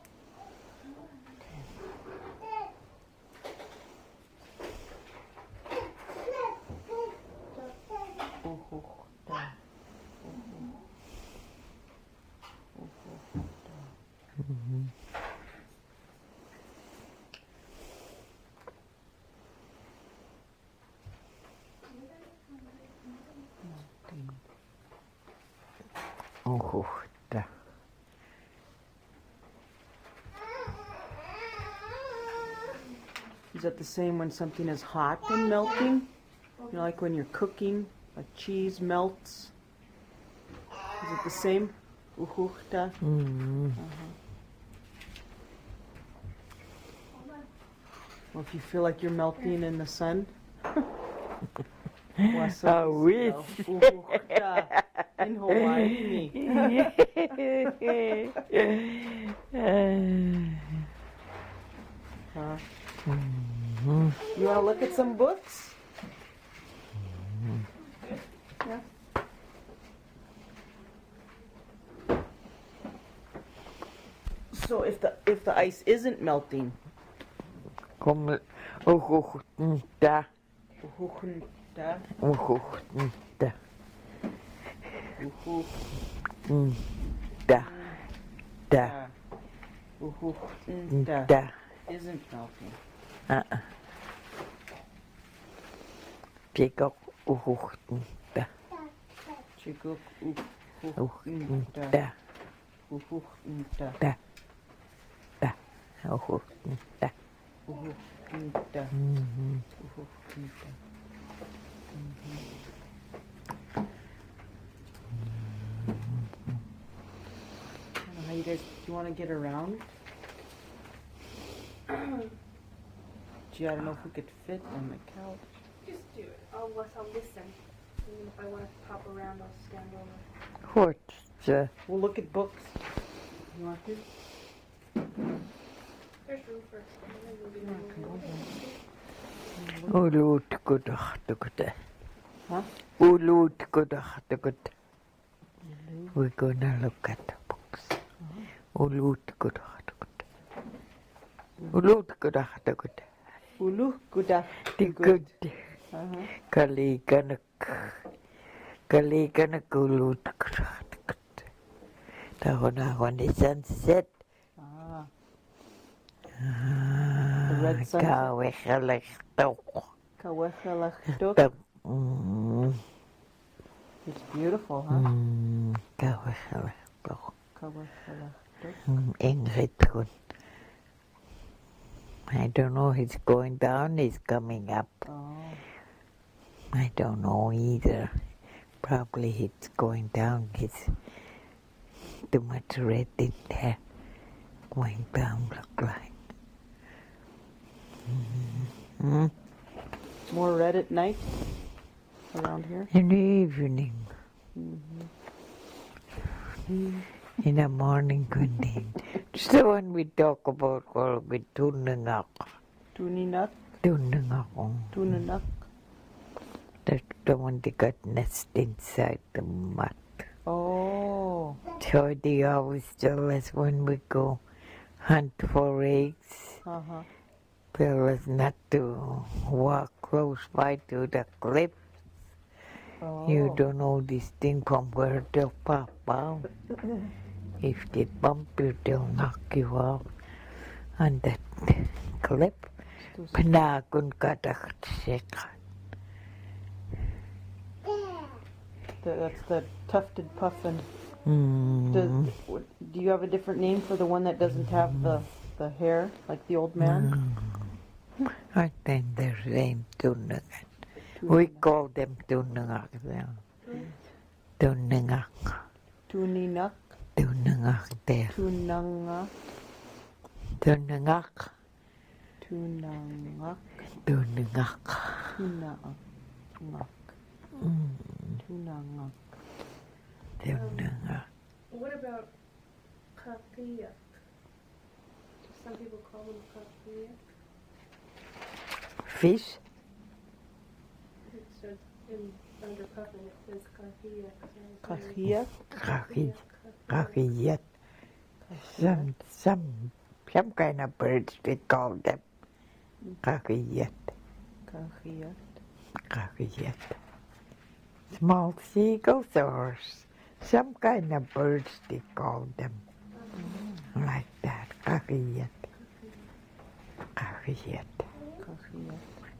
Speaker 2: Uhuchta.
Speaker 1: Uhuchta.
Speaker 2: Is that the same when something is hot and melting? You know, like when you're cooking, like cheese melts. Is it the same? Uhuchta. Or if you feel like you're melting in the sun.
Speaker 1: I wish.
Speaker 2: Uhuchta. In Hawaii. Huh? You want to look at some books? Yeah. So if the ice isn't melting,
Speaker 1: Kom uhuchta.
Speaker 2: uhuchta,
Speaker 1: Uhuchta.
Speaker 2: uhuchta,
Speaker 1: Da.
Speaker 2: uhuchta
Speaker 1: Da.
Speaker 2: isn't melting.
Speaker 1: Chigok. Uhuchta.
Speaker 2: Chiguk uhuchta,
Speaker 1: Uhuchta.
Speaker 2: uhuchta,
Speaker 1: Da. Da. Uhuchta.
Speaker 2: uhuchta, uhuchta. How you guys? Do you want to get around? Gee, I don't know if we could fit on the couch.
Speaker 4: Just do it. I'll listen. And then if I want to pop around, I'll stand over.
Speaker 1: What's
Speaker 2: We'll look at books. You want to?
Speaker 4: There's room for.
Speaker 1: Ulut kudachtukut.
Speaker 2: Huh?
Speaker 1: Ulut kudachtukut. We're gonna look at the books. Ulut kudachtukut. Ulut kudachtukut.
Speaker 2: Ulu kuda.
Speaker 1: Tikut.
Speaker 2: Uh-huh.
Speaker 1: Kaliganak. Kaliganak ulut kudachtukut. Tahona when the sun set.
Speaker 2: Ah. The red sunset.
Speaker 1: Kawechalachtok.
Speaker 2: Kawechalachtuk.
Speaker 1: Mm.
Speaker 2: It's beautiful, huh?
Speaker 1: Kawechalachtok.
Speaker 2: Kawechalachtuk.
Speaker 1: Ingrid Kun. I don't know, he's going down, he's coming up.
Speaker 2: Oh.
Speaker 1: I don't know either. Probably he's going down, he's too much red in there. Going down look like. Hmm?
Speaker 2: More red at night around here.
Speaker 1: In the evening. In the morning, good day. It's the one we talk about called with tunangak.
Speaker 2: Tuninak,
Speaker 1: Tunangak.
Speaker 2: tunanak.
Speaker 1: That's the one that got nest inside the mud.
Speaker 2: Oh.
Speaker 1: So they always tell us when we go hunt for eggs,
Speaker 2: Uh-huh.
Speaker 1: tell us not to walk close by to the cliff.
Speaker 2: Oh.
Speaker 1: You don't know this thing from where they'll pop out. If they bump you, they'll knock you off on that cliff. Panakon ka sikat.
Speaker 2: That's the tufted puffin.
Speaker 1: Mm.
Speaker 2: Do you have a different name for the one that doesn't have the hair, like the old man?
Speaker 1: I think they're same tunangak. We call them tunangak there. Tunangak.
Speaker 2: Tuninak,
Speaker 1: Tunangak there.
Speaker 2: tunanga,
Speaker 1: Tunangak.
Speaker 2: tunangak,
Speaker 1: Tunangak.
Speaker 2: tunangak, tunangak.
Speaker 1: Tunangak.
Speaker 5: What about kakiyak? Some people call them kakiyak.
Speaker 1: Fish?
Speaker 5: It says under puffin it says kakiyak.
Speaker 2: Kahia,
Speaker 1: Kakiyat. Some kind of birds they call them. Kakiyat.
Speaker 2: kahia.
Speaker 1: Kakiyat. Small seagulls or some kind of birds they call them. Like that. Kakiyat. Kakiyat.
Speaker 2: Kahia.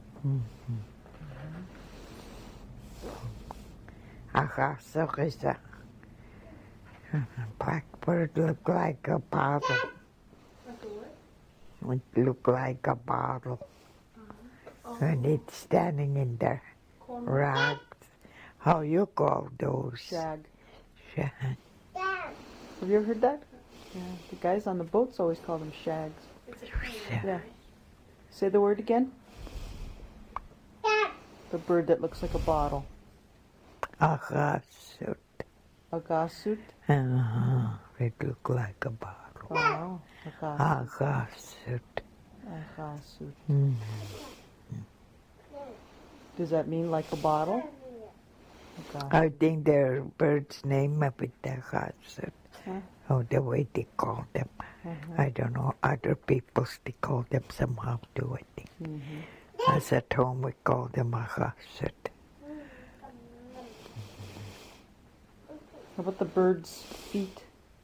Speaker 1: Akasok is a blackbird look like a bottle.
Speaker 5: Like a what?
Speaker 1: It look like a bottle. And it's standing in the
Speaker 5: Corn.
Speaker 1: rocks. How you call those?
Speaker 2: Shag.
Speaker 1: Shag.
Speaker 2: Have you ever heard that? Yeah. The guys on the boats always call them shags.
Speaker 5: It's a corn.
Speaker 2: Yeah. Say the word again. The bird that looks like a bottle.
Speaker 1: Akasut.
Speaker 2: A gasut.
Speaker 1: It look like a bottle.
Speaker 2: Oh, a gasut.
Speaker 1: Akasut.
Speaker 2: A gasut. Does that mean like a bottle? A gasut.
Speaker 1: I think their bird's name up with the Akasut.
Speaker 2: Huh?
Speaker 1: Oh, the way they call them. I don't know. Other people, they call them somehow too, I think. As at home, we call them Akasut.
Speaker 2: How about the bird's feet?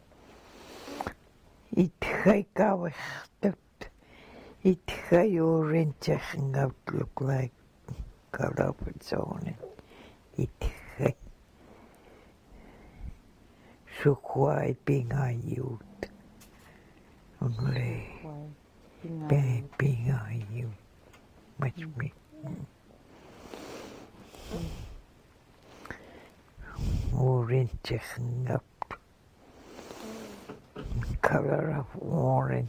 Speaker 1: Itchay kawastot. Itchay orange out look like cut off its own. Itchay. Sukwai pingayut. Only
Speaker 2: Why?
Speaker 1: pingayut. Much me. Orange up. Color of orange.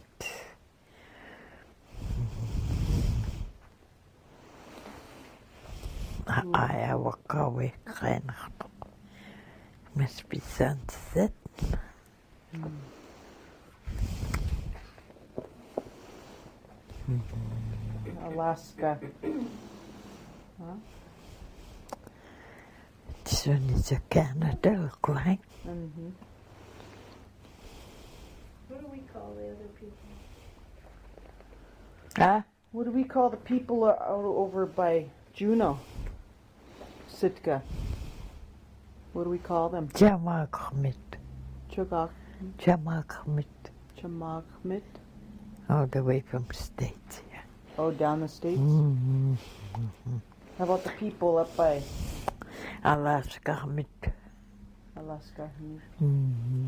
Speaker 1: I walk away kind of. Must be sunset.
Speaker 2: Alaska.
Speaker 1: This one is a Canada look like.
Speaker 2: Mm-hmm.
Speaker 5: What do we call the other people?
Speaker 1: Ah,
Speaker 2: What do we call the people out over by Juneau? Sitka. What do we call them?
Speaker 1: Jamakhmit.
Speaker 2: Chugak,
Speaker 1: Jamakhmit.
Speaker 2: Chamakhmit.
Speaker 1: All the way from States, yeah.
Speaker 2: Oh, down the states.
Speaker 1: Mm-hmm.
Speaker 2: How about the people up by
Speaker 1: Alaska mit.
Speaker 2: Alaska?
Speaker 1: Mm-hmm.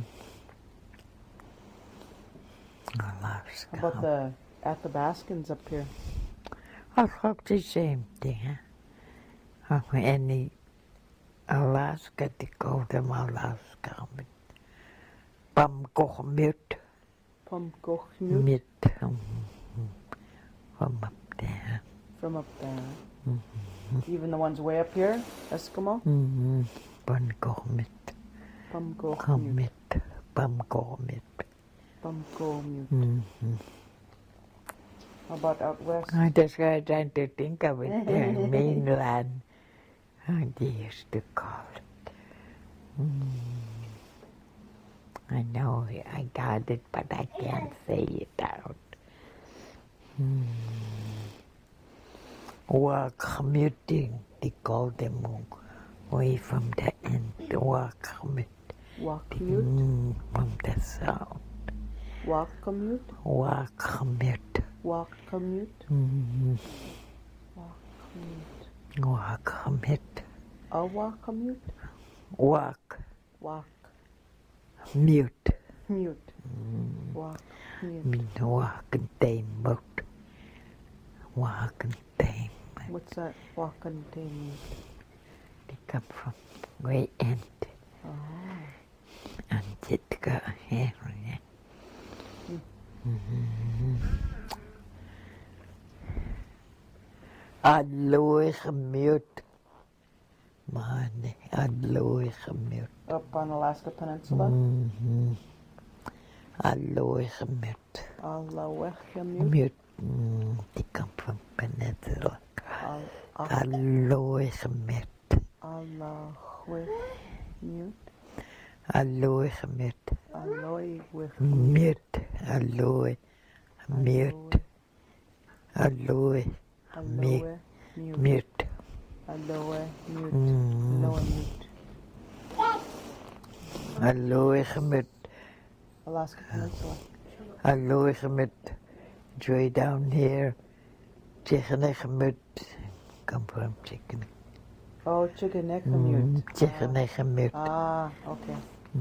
Speaker 1: Alaska.
Speaker 2: How about the Athabascans up here?
Speaker 1: I thought the same thing, huh? Any Alaska, they call them Alaska mit. Pamkochmut.
Speaker 2: Pumkochmut.
Speaker 1: Mit. From up there.
Speaker 2: From up there. Even the ones way up here, Eskimo?
Speaker 1: Pamkomit.
Speaker 2: Pamko mute.
Speaker 1: Komit. Pamkomit.
Speaker 2: Pamko mute.
Speaker 1: Mm-hmm.
Speaker 2: How about out west?
Speaker 1: I just got trying to think of it there, mainland. How they used to call it. I know I got it, but I can't say it out. Work commuting, they call them away from the end. Work commute.
Speaker 2: Walk commute?
Speaker 1: From the south.
Speaker 2: Walk commute?
Speaker 1: Work commute.
Speaker 2: Walk commute?
Speaker 1: Mm-hmm.
Speaker 2: Walk commute.
Speaker 1: Work commute.
Speaker 2: A walk commute?
Speaker 1: Work
Speaker 2: Walk
Speaker 1: mute.
Speaker 2: mute. Walk mute.
Speaker 1: Mình walk and they mute. Walk and they mute.
Speaker 2: What's that? Walk and they mute.
Speaker 1: They come from way end.
Speaker 2: Oh.
Speaker 1: And Jitka here. Alloy gemute. Man, alloy gemute.
Speaker 2: Up on Alaska Peninsula?
Speaker 1: Alloy gemute.
Speaker 2: Alawech mute?
Speaker 1: Mute. They come from Peninsula. Alloy gemute.
Speaker 2: Alawech mute?
Speaker 1: Alloy gemute.
Speaker 2: Alloy with
Speaker 1: Mute. Alloy. Mute. Alloy.
Speaker 2: Alloy mute.
Speaker 1: Mute.
Speaker 2: Alloy mute. Alloy mute.
Speaker 1: Alloy gemute.
Speaker 2: Alaska Peninsula.
Speaker 1: Alloy gemute. Joy down here. Chicken gemute. Come from chicken.
Speaker 2: Oh, Chicken mute.
Speaker 1: Chicken gemute.
Speaker 2: Ah, okay.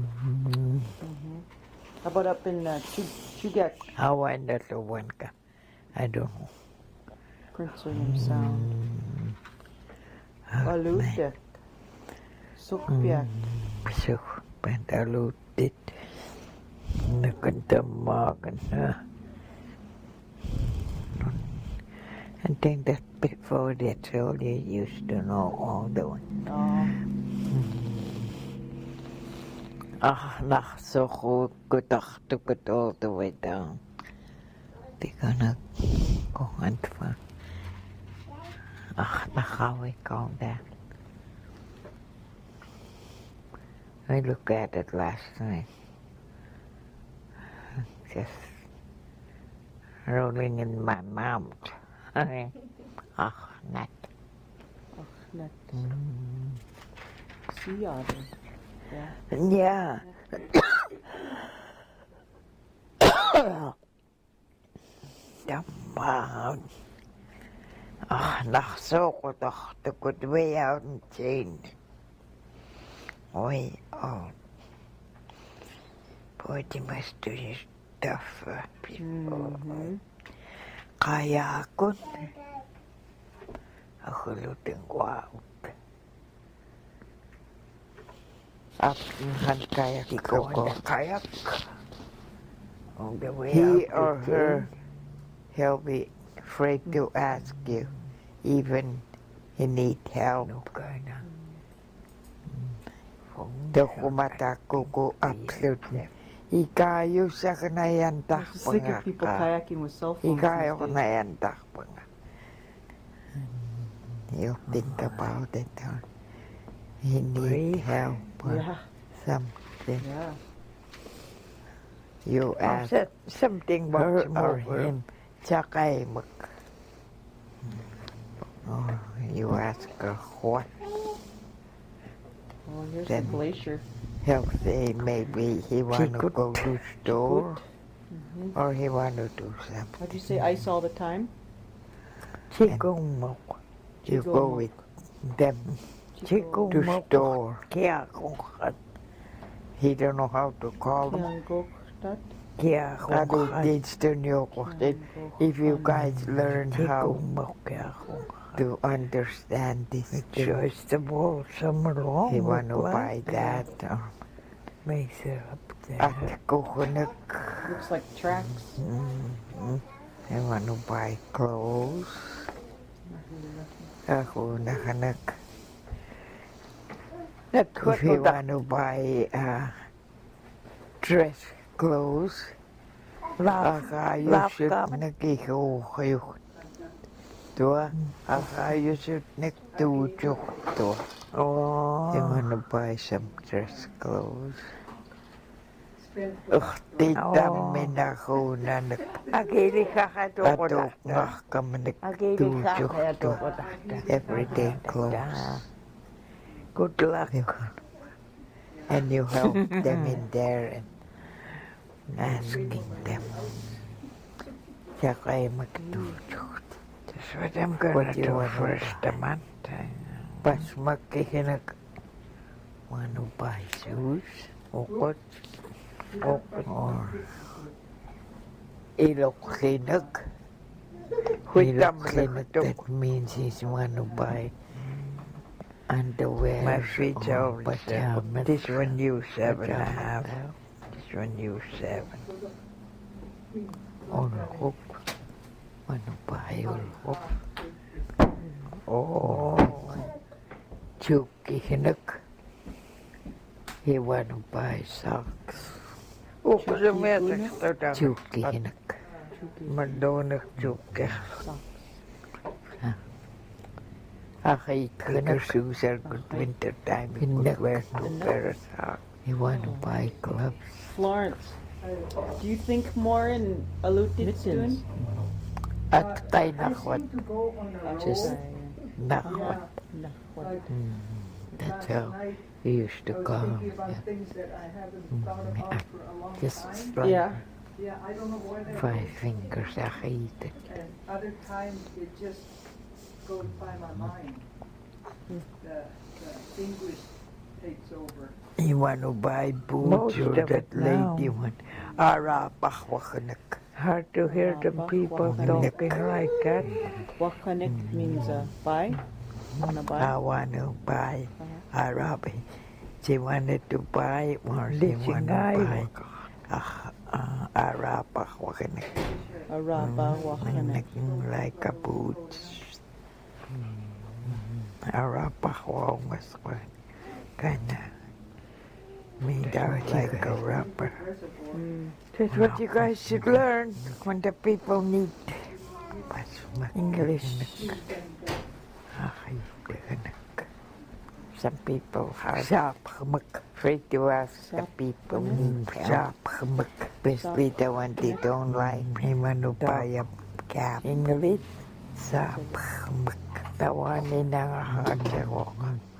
Speaker 2: How about up in Chugach,
Speaker 1: How I know the one guy? I don't know.
Speaker 2: Prince William Sound? Aludek, Sukbiak,
Speaker 1: So, when I looked it, look at the morgan. I think that before that, all you used to know all the one. Nach so goed gedacht, took it all the way down. They're gonna go hunt for. Nach how we call that. I looked at it last night. Just rolling in my mouth. Net.
Speaker 2: Net. Sea otter.
Speaker 1: Yeah. The mound. Nach zo gedacht, ik could way out and change. Way out. Boy, they must do this stuff for people. Kayakon. Ako luting wow. Up hand kayak, go on the kayak. On the way he or her, he'll be afraid to ask you, even he need help. The kumata kuku absolutely. Ikayo sa kanayantak
Speaker 2: I'm sick of people kayaking with cell phones.
Speaker 1: Ikayo
Speaker 2: these days.
Speaker 1: kanayantak panga. You think about it. He need help.
Speaker 2: Yeah,
Speaker 1: Something.
Speaker 2: yeah.
Speaker 1: You ask something her or him. Tsaka mag. Or you ask her what.
Speaker 2: Well, here's
Speaker 1: Then-
Speaker 2: the glacier.
Speaker 1: He'll say maybe he want to go to store or he want to do something.
Speaker 2: How'd you say ice all the time?
Speaker 1: Chigumok. You go with them to store. He don't know how to call them.
Speaker 2: Tiangoktat?
Speaker 1: If you guys learn how to understand this,
Speaker 6: Choice the ball somewhere long.
Speaker 1: he want to buy that.
Speaker 6: Makes it up there.
Speaker 1: At kukunik.
Speaker 2: Looks like tracks.
Speaker 6: I want to buy clothes. Ako nakanak. If you want to buy dress clothes, you should nakikiho kayo. Tua, you should naktujuk to. You want to buy some dress clothes. Titam minako na
Speaker 1: Agili
Speaker 6: nakatok nga kami naktujuk to. Everyday clothes.
Speaker 1: Good luck.
Speaker 6: And you help them in there and asking them. Tsaka magtujuk. That's what I'm gonna do first a month. Pas makikinig, want to buy shoes, or ilok clinic. Ilok clinic, that means he's want to buy underwear.
Speaker 1: My feet
Speaker 6: or
Speaker 1: always
Speaker 6: pajamas.
Speaker 1: this one you 7.5. This one you 7.
Speaker 6: Or hook. Want to buy or hook.
Speaker 1: Oh,
Speaker 6: Chuki hinak. He want to buy socks.
Speaker 1: Uksumetek tota.
Speaker 6: Chuki hinak.
Speaker 1: Madonak chukke.
Speaker 6: Akay
Speaker 1: Cleaner
Speaker 6: hinak.
Speaker 1: shoes are good winter time. You
Speaker 6: Hinak.
Speaker 1: could wear 2 pairs of socks.
Speaker 6: He want to buy gloves.
Speaker 2: Florence, do you think more in Alutit's doing?
Speaker 6: At tayo
Speaker 3: I
Speaker 6: nakwat.
Speaker 3: seem to go on a
Speaker 6: Just
Speaker 3: roll.
Speaker 6: nakwat.
Speaker 3: Like
Speaker 6: That's
Speaker 3: last
Speaker 6: how
Speaker 3: night,
Speaker 6: he used
Speaker 3: I
Speaker 6: to
Speaker 3: was
Speaker 6: come.
Speaker 3: thinking about things that I haven't thought about for a long
Speaker 6: Just
Speaker 3: time.
Speaker 6: run
Speaker 2: Yeah.
Speaker 3: Yeah, I don't know where they
Speaker 6: 5 fingers akita.
Speaker 3: And other times it just goes by my mind. The English takes over.
Speaker 6: You want to buy boots
Speaker 1: Most
Speaker 6: or
Speaker 1: of
Speaker 6: that
Speaker 1: it now.
Speaker 6: lady one? Arapah wakanak.
Speaker 1: Hard to hear the people talking like that.
Speaker 2: Wakanik means buy. Wanna buy?
Speaker 6: I want to buy Arabi. She wanted to buy or she want to buy Arapah wakanak.
Speaker 2: Araba wakanik.
Speaker 6: Like a boots. Arapah was kind of made out like a rubber.
Speaker 1: That's what you guys should learn when the people need English. Some people are afraid to ask the people need help, especially the one they don't like. They want to buy a cap. English. The one in our heart.